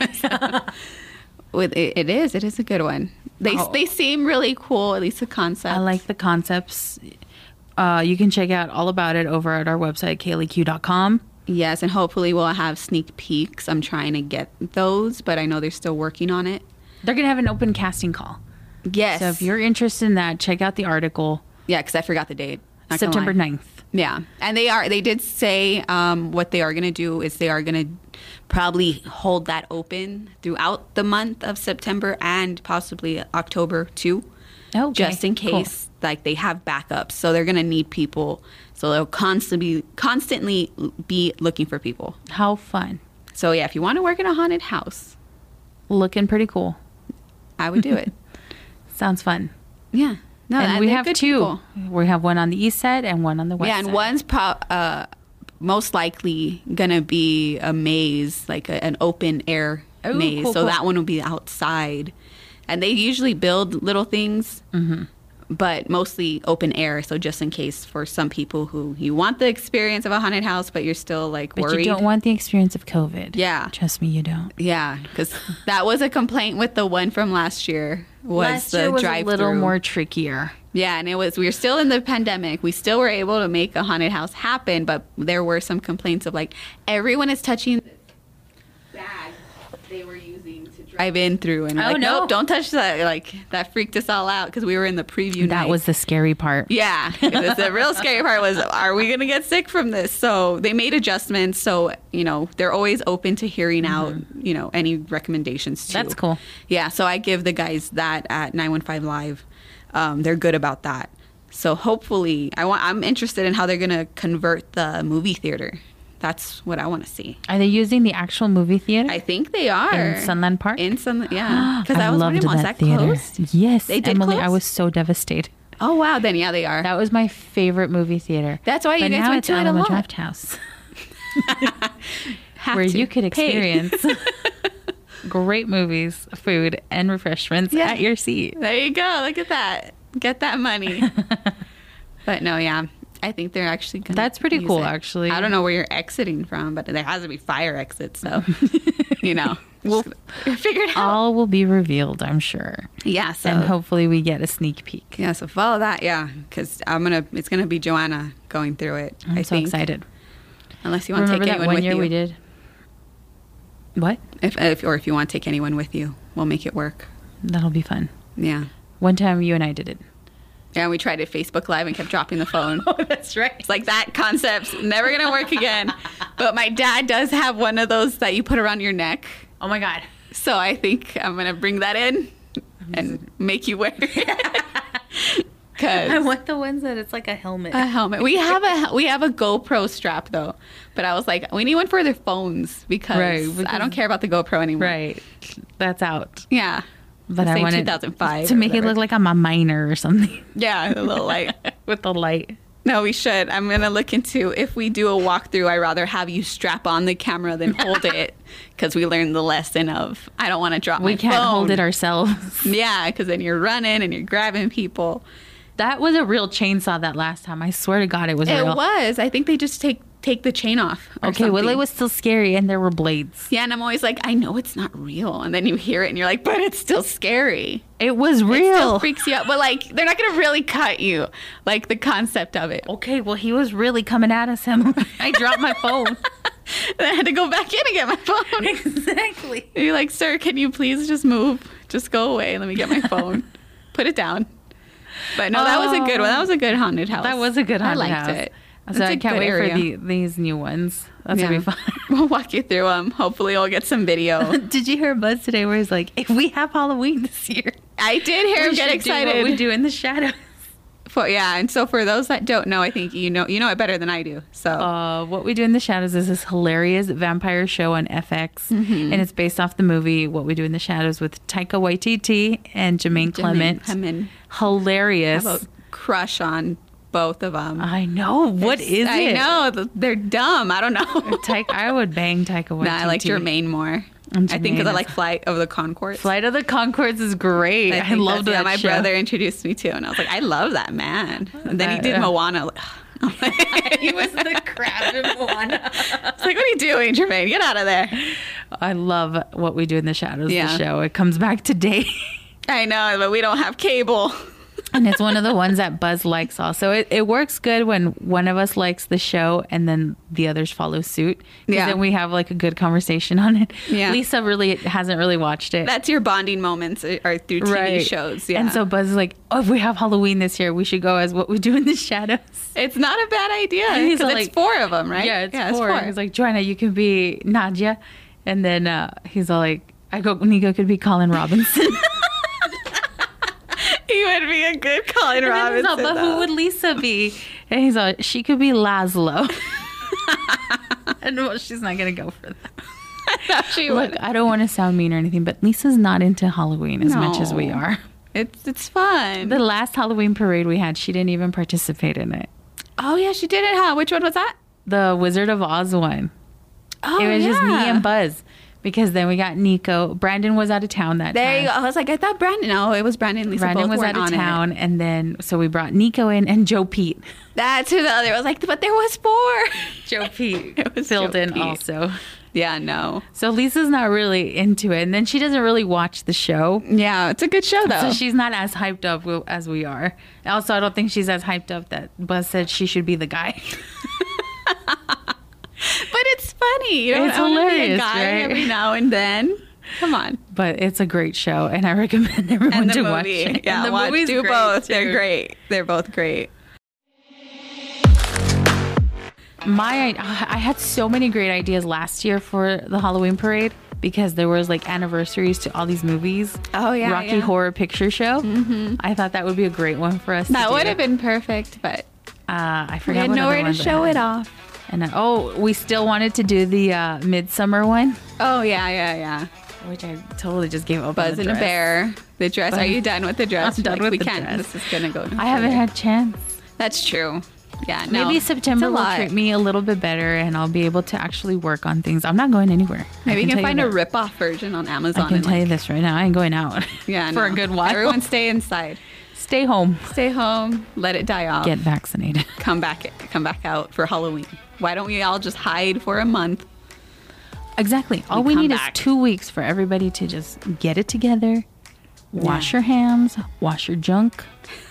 It is a good one. They seem really cool, at least the concept. I like the concepts. You can check out all about it over at our website, kayleeq.com. Yes, and hopefully we'll have sneak peeks. I'm trying to get those, but I know they're still working on it. They're going to have an open casting call. Yes. So if you're interested in that, check out the article. Yeah, because I forgot the date. Not gonna September lie. 9th. Yeah, and they did say what they are going to do is they are going to probably hold that open throughout the month of September and possibly October too, Okay, just in cool. case like they have backups. So they're going to need people. So they'll constantly be looking for people. How fun. So yeah, if you want to work in a haunted house, Looking pretty cool. I would do it. Sounds fun. Yeah. No, and we they're have good two. people. We have one on the east side and one on the west Yeah, side. and one's most likely gonna be a maze, like an open air Oh, maze. cool, So cool. that one will be outside, and they usually build little things, but mostly open air. So just in case for some people who you want the experience of a haunted house, but you're still like But worried. you don't want the experience of COVID. Yeah. Trust me, you don't. Yeah, because that was a complaint with the one from last year. Last the year was drive-through. a little more trickier. Yeah, and we were still in the pandemic. We still were able to make a haunted house happen, but there were some complaints of like everyone is touching the bag they were using to drive in through, and we're Oh, like, no. nope, don't touch that. Like that freaked us all out because we were in the preview. That night. was the scary part. Yeah, the real scary part was, are we going to get sick from this? So they made adjustments. So, they're always open to hearing out, any recommendations too. That's cool. Yeah, so I give the guys that at 915 Live. They're good about that. So hopefully, I'm interested in how they're going to convert the movie theater. That's what I want to see. Are they using the actual movie theater? I think they are. In Sunland Park? In Sunland, yeah. Because I was loved wondering, was that that theater. closed? Yes, They did Emily, close? I was so devastated. Oh, wow. Then, yeah, they are. That was my favorite movie theater. That's why you But guys now went it's to it a Alamo lot. Draft House, Have where to you could pay. experience great movies, food, and refreshments Yeah. at your seat. There you go. Look at that. Get that money. But no, yeah. I think they're actually going to That's pretty cool, actually. I don't know where you're exiting from, but there has to be fire exits. So, we'll figure it out. All will be revealed, I'm sure. Yeah. So, And hopefully we get a sneak peek. yeah. So follow that. Yeah. Because it's going to be Joanna going through it. I'm I so think. excited. Unless you want to Remember take that anyone one with year you. we did? What? If you want to take anyone with you, we'll make it work. That'll be fun. Yeah. One time you and I did it. Yeah, we tried it Facebook Live and kept dropping the phone. Oh, that's right. It's like that concept's never going to work again. But my dad does have one of those that you put around your neck. Oh my God. So I think I'm going to bring that in and make you wear it. I 'Cause want the ones that it's like a helmet. a helmet. We have a GoPro strap though. But I was like, we need one for their phones because, Right, I don't care about the GoPro anymore. Right. That's out. Yeah. But I Say want 2005 to or make it whatever. look like I'm a miner or something. Yeah, a little light. With the light. No, we should. I'm going to look into if we do a walkthrough, I'd rather have you strap on the camera than hold it because we learned the lesson of I don't want to drop my We can't hold phone. it ourselves. Yeah, because then you're running and you're grabbing people. That was a real chainsaw that last time. I swear to God, it was It real. was. I think they just take the chain off. Or Okay, well, something. it was still scary and there were blades. Yeah, and I'm always like, I know it's not real. And then you hear it and you're like, but it's still scary. It was It still real. freaks you out. But like, they're not going to really cut you. Like the concept of it. Okay, well, he was really coming at us. Him. I dropped my phone. Then I had to go back in and get my phone. Exactly. You're like, sir, can you please just move? Just go away. Let me get my phone. Put it down. But no, that was a good one. That was a good haunted house. That was a good haunted I liked house. it. So It's I a can't good wait area. for these new ones. That's Yeah. going to be fun. We'll walk you through them. Hopefully, we'll get some video. Did you hear Buzz today where he's like, if we have Halloween this year, I did hear him we get should do what excited. we do in the shadows. And so for those that don't know, I think you know it better than I do. So What We Do in the Shadows is this hilarious vampire show on FX, Mm-hmm. and it's based off the movie What We Do in the Shadows with Taika Waititi and Jermaine Clement. Clement. Hilarious. I have a crush on both of them. I know. What is I it? know they're dumb. I don't know. I would bang Taika Waititi. Nah, I like Jermaine more. And I think because I Jermaine like Flight of the Conchords. Flight of the Conchords is great. I think loved that's- that My show. brother introduced me to, and I was like, I love that man. And then he did Yeah. Moana. He was the crab in Moana. It's like, what are you doing, Jermaine? Get out of there. I love What We Do in the Shadows, Yeah. the show. It comes back today. I know, but we don't have cable. And it's one of the ones that Buzz likes also. It works good when one of us likes the show and then the others follow suit. 'Cause Yeah. then we have like a good conversation on it. Yeah. Lisa really hasn't really watched it. That's your bonding moments are through TV shows. Yeah. And so Buzz is like, oh, if we have Halloween this year, we should go as What We Do in the Shadows. it's not a bad idea And he's because like- it's 4 of them, right? Yeah, it's four. He's like, Joanna, you can be Nadia. And then he's all like, Nico could be Colin Robinson. he would be a good Colin And then he's all, Robinson. but who would Lisa be? And he's all, she could be Laszlo. And well, she's not going to go for that. she Look, would. I don't want to sound mean or anything, but Lisa's not into Halloween as much as we No. are. It's fun. The last Halloween parade we had, she didn't even participate in it. Oh yeah, she did it, huh? Which one was that? The Wizard of Oz one. Oh, It was just me and Buzz. Because then we got Nico. Brandon was out of town that time. There you go. I was like, I thought Brandon. No, it was Brandon and Lisa. Brandon both was weren't out of on town. it. And then, so we brought Nico in and Joe Pete. That's who the other was like, but there was 4. Joe Pete It was filled Joe in Pete. also. Yeah, no. So Lisa's not really into it. And then she doesn't really watch the show. Yeah, it's a good show though. So she's not as hyped up as we are. Also, I don't think she's as hyped up that Buzz said she should be the guy. But it's funny. You know, It's I wanna be a hilarious, guy right? every now and then. Come on. But it's a great show, and I recommend everyone And the to movie. watch it. Yeah, And the watch, movie's do great, both. too. They're great. They're both great. I had so many great ideas last year for the Halloween parade because there was like anniversaries to all these movies. Oh, yeah, Rocky yeah. Horror Picture Show. Mm-hmm. I thought that would be a great one for us. That to would do. have been perfect, but I we forgot had what other nowhere to ones I show had. it off. And we still wanted to do the Midsummer one, Oh, yeah. which I totally just gave up. Buzz on the and a dress. bear. The dress. Are you done with the dress? I'm done Like, with we the can't. dress. This is gonna go. I haven't had chance. That's true. Yeah. No, Maybe it's September a will lot. treat me a little bit better, and I'll be able to actually work on things. I'm not going anywhere. Maybe you can tell find a that. rip-off version on Amazon. I can and, tell like, you this right now. I ain't going out. Yeah, for a no. good while. Everyone stay inside. Stay home. Stay home. Let it die off. Get vaccinated. Come back out for Halloween. Why don't we all just hide for a month? Exactly. All we come need back. is 2 weeks for everybody to just get it together. Wash your hands. Wash your junk.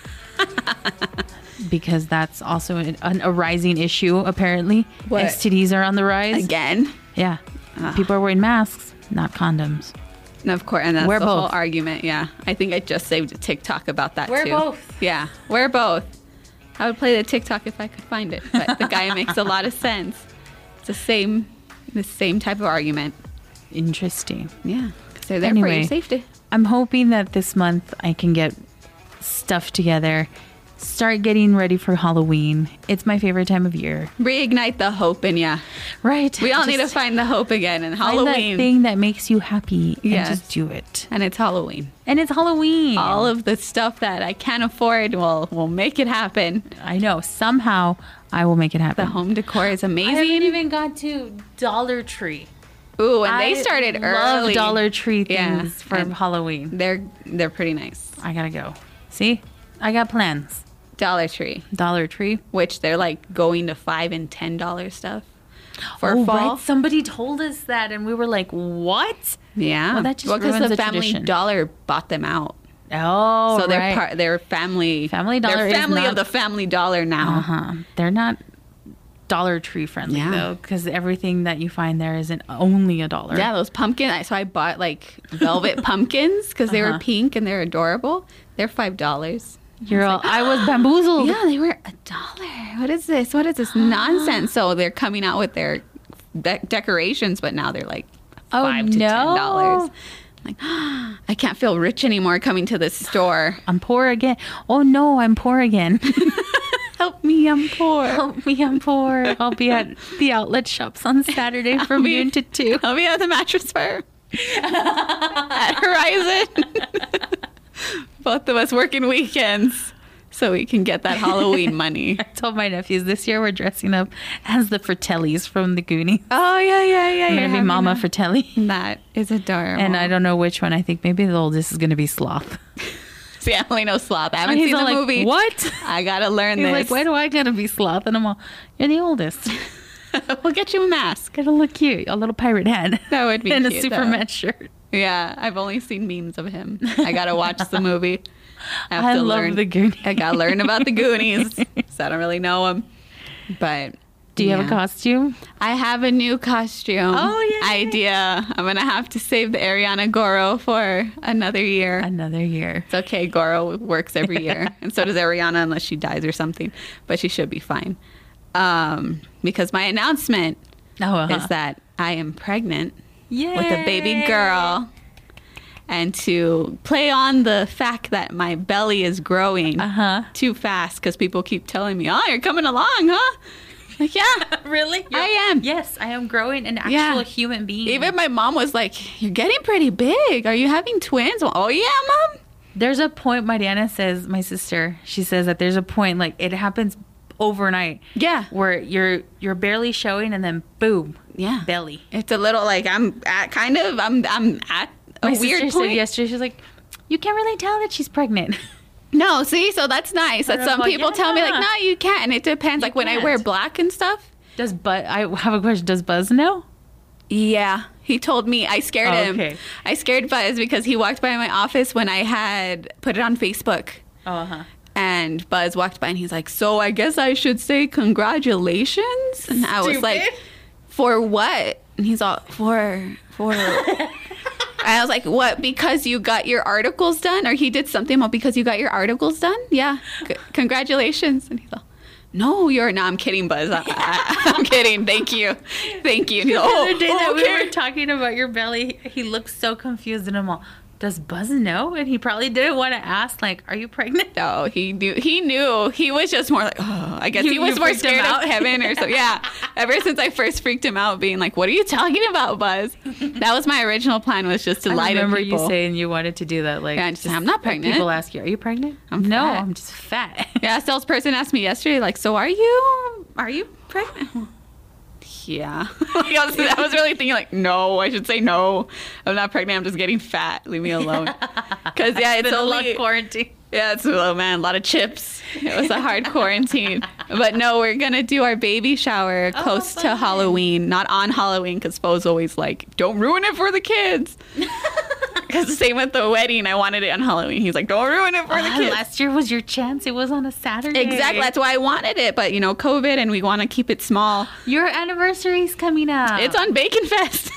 Because that's also a rising issue, apparently. What? STDs are on the rise. Again? Yeah. People are wearing masks, not condoms. And of course, and that's Wear the whole both. argument. Yeah, I think I just saved a TikTok about that Wear too. both. Yeah, wear both. I would play the TikTok if I could find it, but the guy makes a lot of sense. It's the same type of argument. Interesting. Yeah, because they're there for Anyway. your safety. I'm hoping that this month I can get stuff together, start getting ready for Halloween. It's my favorite time of year. Reignite the hope in ya. Right. We all need to Just find the hope again in find Halloween. that thing that makes you happy and Yes. just do it. And it's Halloween. And it's Halloween. All of the stuff that I can't afford will make it happen. I know. Somehow I will make it happen. The home decor is I haven't amazing. even got to Dollar Tree. Ooh, and they started love early. Dollar Tree Yeah, things for and Halloween. They're pretty nice. I gotta go. See? I got plans. Dollar Tree, Dollar Tree. which they're like going to $5 and $10 stuff for Oh, fall. right. Somebody told us that, and we were like, what? Yeah, Well, that just because ruins the the Family tradition. Dollar bought them out, Oh, so they're right. they're family. Family Dollar They're is family not- of the Family Dollar now. Uh-huh. They're not Dollar Tree friendly, Yeah. though, because everything that you find there isn't only $1. Yeah, those pumpkins. So I bought like velvet pumpkins because they were Uh-huh. pink and they're adorable. They're $5. You're all, I was bamboozled. Yeah, they were $1. What is this? What is this nonsense? So they're coming out with their decorations, but now they're like Oh, $5 to no. $10. Like, I can't feel rich anymore coming to this store. I'm poor again. Oh, no, I'm poor again. Help me, I'm poor. Help me, I'm poor. I'll be at the outlet shops on Saturday from be- noon to 2. I'll be at the mattress firm at Horizon. Both of us working weekends so we can get that Halloween money. I told my nephews this year we're dressing up as the Fratellis from the Goonies. Oh, yeah. I'm going to be Mama Fratelli. That is adorable. And I don't know which one. I think maybe the oldest is going to be Sloth. See, I only know Sloth. I haven't And he's seen all the like, movie. what? I gotta learn He's this. like, why do I got to be Sloth? And I'm all, you're the oldest. We'll get you a mask. Gotta look cute. A little pirate head. That would be and cute, a Superman shirt. Yeah, I've only seen memes of him. I gotta watch the movie. have I to love learn. the Goonies. I gotta learn about the Goonies. So I don't really know them. But Do you have a yeah. costume? I have a new costume Oh, yay. idea. I'm gonna have to save the Ariana Goro for another year. Another year. It's okay. Goro works every year, and so does Ariana, unless she dies or something. But she should be fine. Because my announcement Oh, is that I am pregnant Yay. with a baby girl, and to play on the fact that my belly is growing Uh-huh. too fast because people keep telling me, "Oh, you're coming along, huh?" Like, yeah, Really? I am. Yes, I am growing an actual Yeah. human being. Even my mom was like, "You're getting pretty big. Are you having twins?" Well, oh yeah, mom. There's a point, Mariana says, my sister, she says that there's a point, like, it happens overnight. Yeah. Where you're barely showing and then boom. Yeah. Belly. It's a little like I'm at a My weird sister point. said yesterday, she's like, you can't really tell that she's pregnant. No, see, so that's nice. That some like, people tell me like, no, you can't. And it depends. Like when I wear can't. black and stuff. I have a question. Does Buzz know? Yeah, he told me. I scared him. Okay. I scared Buzz because he walked by my office when I had put it on Facebook. Oh, uh-huh. And Buzz walked by and he's like, so I guess I should say congratulations. And I was like, for what? And he's all, for. I was like, what? Because you got your articles done? Or he did something about because you got your articles done? Yeah. Congratulations. And he's all, no, you're not. I'm kidding, Buzz. I'm kidding. Thank you. Thank you. And he's all, The other day that we were talking about your belly, he looked so confused and I'm all, does Buzz know? And he probably didn't want to ask, like, are you pregnant? No, he knew. He was just more like, oh, I guess he was You more freaked him scared of out? Kevin or so. Yeah. Ever since I first freaked him out, being like, what are you talking about, Buzz? That was my original plan, was just to lie to people. I remember you saying you wanted to do that. Like, Yeah, I'm not pregnant. People ask you, are you pregnant? I'm no, fat. I'm just fat. Yeah, a salesperson asked me yesterday, like, so are you pregnant? Yeah. I was really thinking, like, no, I should say no. I'm not pregnant. I'm just getting fat. Leave me alone. Because, yeah, it's been a only long quarantine. Yeah, it's a lot of chips. It was a hard quarantine. But no, we're going to do our baby shower close to Halloween. Not on Halloween, because Fo's always like, don't ruin it for the kids. Because same with the wedding. I wanted it on Halloween. He's like, don't ruin it for the kids. Last year was your chance. It was on a Saturday. Exactly. That's why I wanted it. But, COVID, and we want to keep it small. Your anniversary's coming up. It's on Bacon Fest.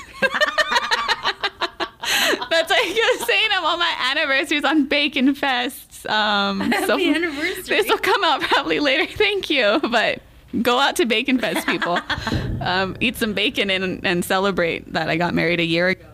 That's like I was saying. All my anniversaries on Bacon Fest. Happy anniversary. This will come out probably later. Thank you. But go out to Bacon Fest, people. Eat some bacon and celebrate that I got married a year ago.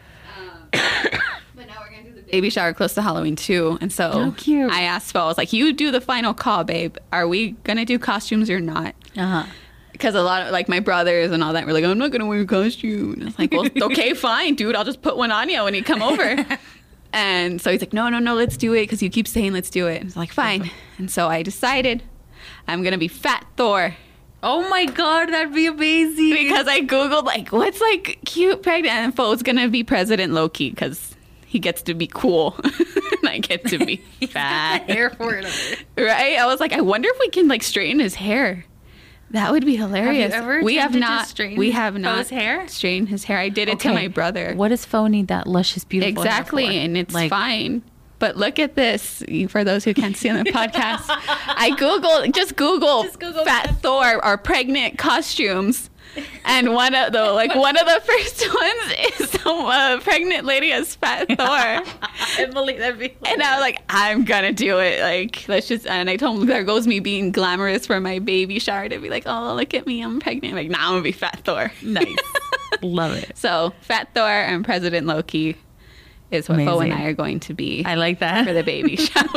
But now we're going to do the baby shower close to Halloween, too. And so How cute. I asked Phil, I was like, you do the final call, babe. Are we going to do costumes or not? Uh-huh. Because a lot of, like, my brothers and all that were like, I'm not going to wear a costume. And I was like, well, okay, fine, dude. I'll just put one on you when you come over. And so he's like, no, let's do it. Because you keep saying let's do it. And I was like, fine. And so I decided I'm going to be Fat Thor. Oh my God, that'd be amazing. Because I Googled, like, what's, like, cute pregnant? And Fo's going to be President Loki because he gets to be cool. And I get to be fat. Hair for it. Right? I was like, I wonder if we can, like, straighten his hair. That would be hilarious. Have you ever we have attempted to not. straighten We have not Fo's hair? straightened his hair. I did it to my brother. What does Fo need that luscious, beautiful Exactly, hair for? and it's Like, fine. But look at this. For those who can't see on the podcast, I Googled, just Google Fat Thor or pregnant costumes. And one of the first ones is some pregnant lady as Fat Thor. Emily, that'd be And I was like, I'm gonna do it. Like, let's just. And I told him, there goes me being glamorous for my baby shower to be like, oh, look at me, I'm pregnant. I'm like, nah, I'm gonna be Fat Thor. nice. Love it. So Fat Thor and President Loki is what Fo and Amazing. I are going to be. I like that. For the baby shower.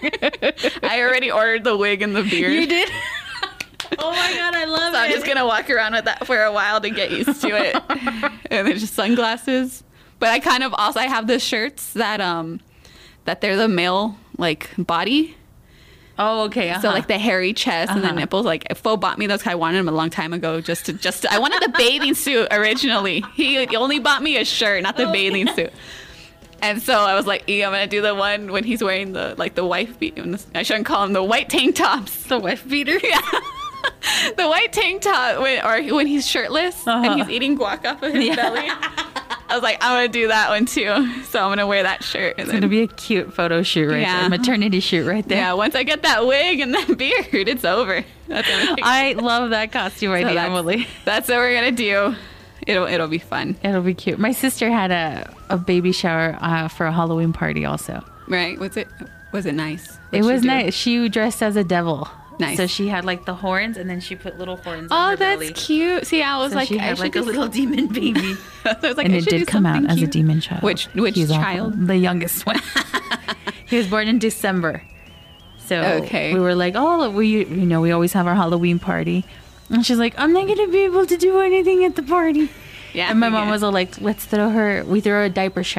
I already ordered the wig and the beard. You did? Oh my God, I love So it. I'm just gonna walk around with that for a while to get used to it. And then just sunglasses. But I kind of also I have the shirts that they're the male like body. Oh, okay. So like the hairy chest and the nipples. Like Fo bought me those. I wanted them a long time ago. Just I wanted the bathing suit originally. He only bought me a shirt, not the bathing suit. And so I was like, I'm gonna do the one when he's wearing the wife beat. I shouldn't call them the white tank tops. the wife beater. Yeah. The white tank top when he's shirtless and he's eating guac off of his belly. I was like, I'm going to do that one too. So I'm going to wear that shirt. It's going to be a cute photo shoot right there. Maternity shoot right there. Yeah, once I get that wig and that beard, it's over. I love that costume idea, Emily. That's what we're going to do. It'll be fun. It'll be cute. My sister had a baby shower for a Halloween party also. Right. Was it nice? It was nice. She dressed as a devil. Nice. So she had like the horns, and then she put little horns on her belly. Oh, that's cute. See, I was So like, she had like a little demon baby. I was like, And it did come out as a demon child. Which He's child? The youngest one. He was born in December. So Okay. we were like, oh, we always have our Halloween party. And she's like, I'm not going to be able to do anything at the party. Yeah. And my mom was all like, we throw a diaper shower.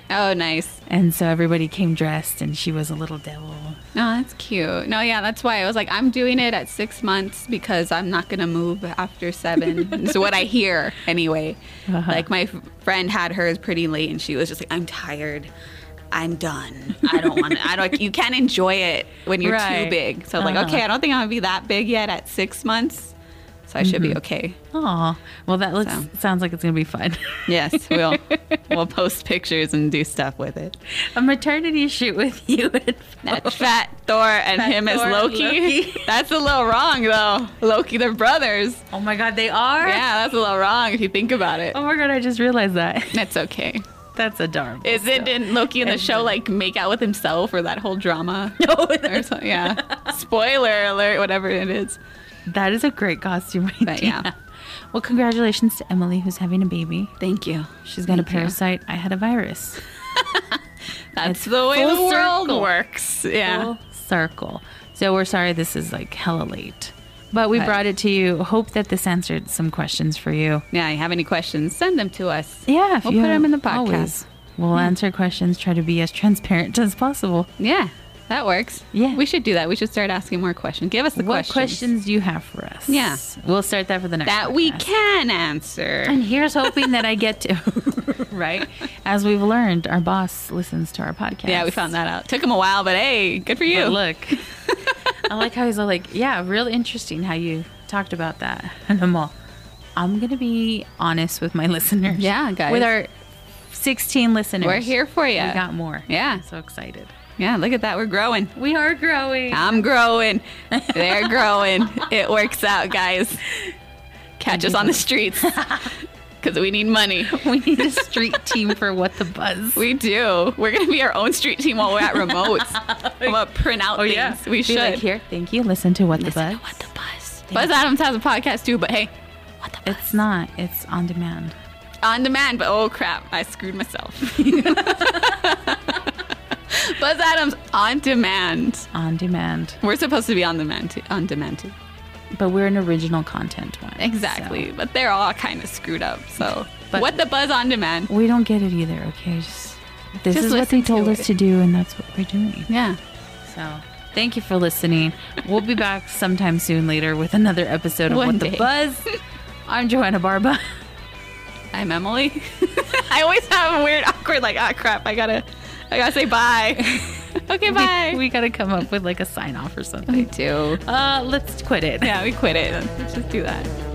Oh, nice. And so everybody came dressed, and she was a little devil. Oh, that's cute. No, yeah, that's why I was like, I'm doing it at 6 months because I'm not going to move after 7. So what I hear anyway. Like my friend had hers pretty late and she was just like, I'm tired. I'm done. I don't want to, you can't enjoy it when you're too big. So like, okay, I don't think I'm going to be that big yet at 6 months. So I should be okay. Oh, well, that sounds like it's going to be fun. Yes, we'll post pictures and do stuff with it. A maternity shoot with you and that Fat Thor and him as Loki. That's a little wrong, though. Loki, they're brothers. Oh my God, they are? Yeah, that's a little wrong if you think about it. Oh my God, I just realized that. That's okay. That's adorable. Didn't Loki in the show like make out with himself or that whole drama? No. Or something, yeah. Spoiler alert, whatever it is. That is a great costume idea. But yeah. Well, congratulations to Emily, who's having a baby. Thank you. She's got a parasite. I had a virus. That's the way the world works. Yeah. Full circle. So we're sorry this is like hella late. But we brought it to you. Hope that this answered some questions for you. Yeah, you have any questions, send them to us. Yeah. We'll put them in the podcast. Always. We'll answer questions, try to be as transparent as possible. Yeah. That works. Yeah. We should do that. We should start asking more questions. Give us the questions. What questions do you have for us? Yeah. We'll start that for the next That podcast. we can answer. And here's hoping that I get to. Right? As we've learned, our boss listens to our podcast. Yeah, we found that out. Took him a while, but hey, good for you. But look. I like how he's all like, yeah, real interesting how you talked about that. And I'm going to be honest with my listeners. Yeah, guys. With our 16 listeners. We're here for you. We got more. Yeah. I'm so excited. Yeah, look at that. We're growing. We are growing. I'm growing. They're growing. It works out, guys. Catch us on the streets because we need money. We need a street team for What the Buzz. We do. We're going to be our own street team while we're at remotes. I'm going to print out things. Yeah. We should. Like, here, thank you. Listen to What the Buzz. Listen to What the Buzz. Buzz Adams has a podcast too, but hey, What the Buzz. It's not. It's on demand. On demand, but oh crap, I screwed myself. Buzz Adams on demand. On demand. We're supposed to be on demand too. On demand too. But we're an original content one. Exactly. So. But they're all kind of screwed up. So But What the Buzz on demand. We don't get it either, okay? This is what they told us to do, and that's what we're doing. Yeah. So thank you for listening. We'll be back sometime soon later with another episode of What the Buzz. I'm Joanna Barba. I'm Emily. I always have a weird, awkward, like, crap, I gotta say bye. Okay, bye. We gotta come up with like a sign off or something. We do. Let's quit it. Yeah, we quit it. Let's just do that.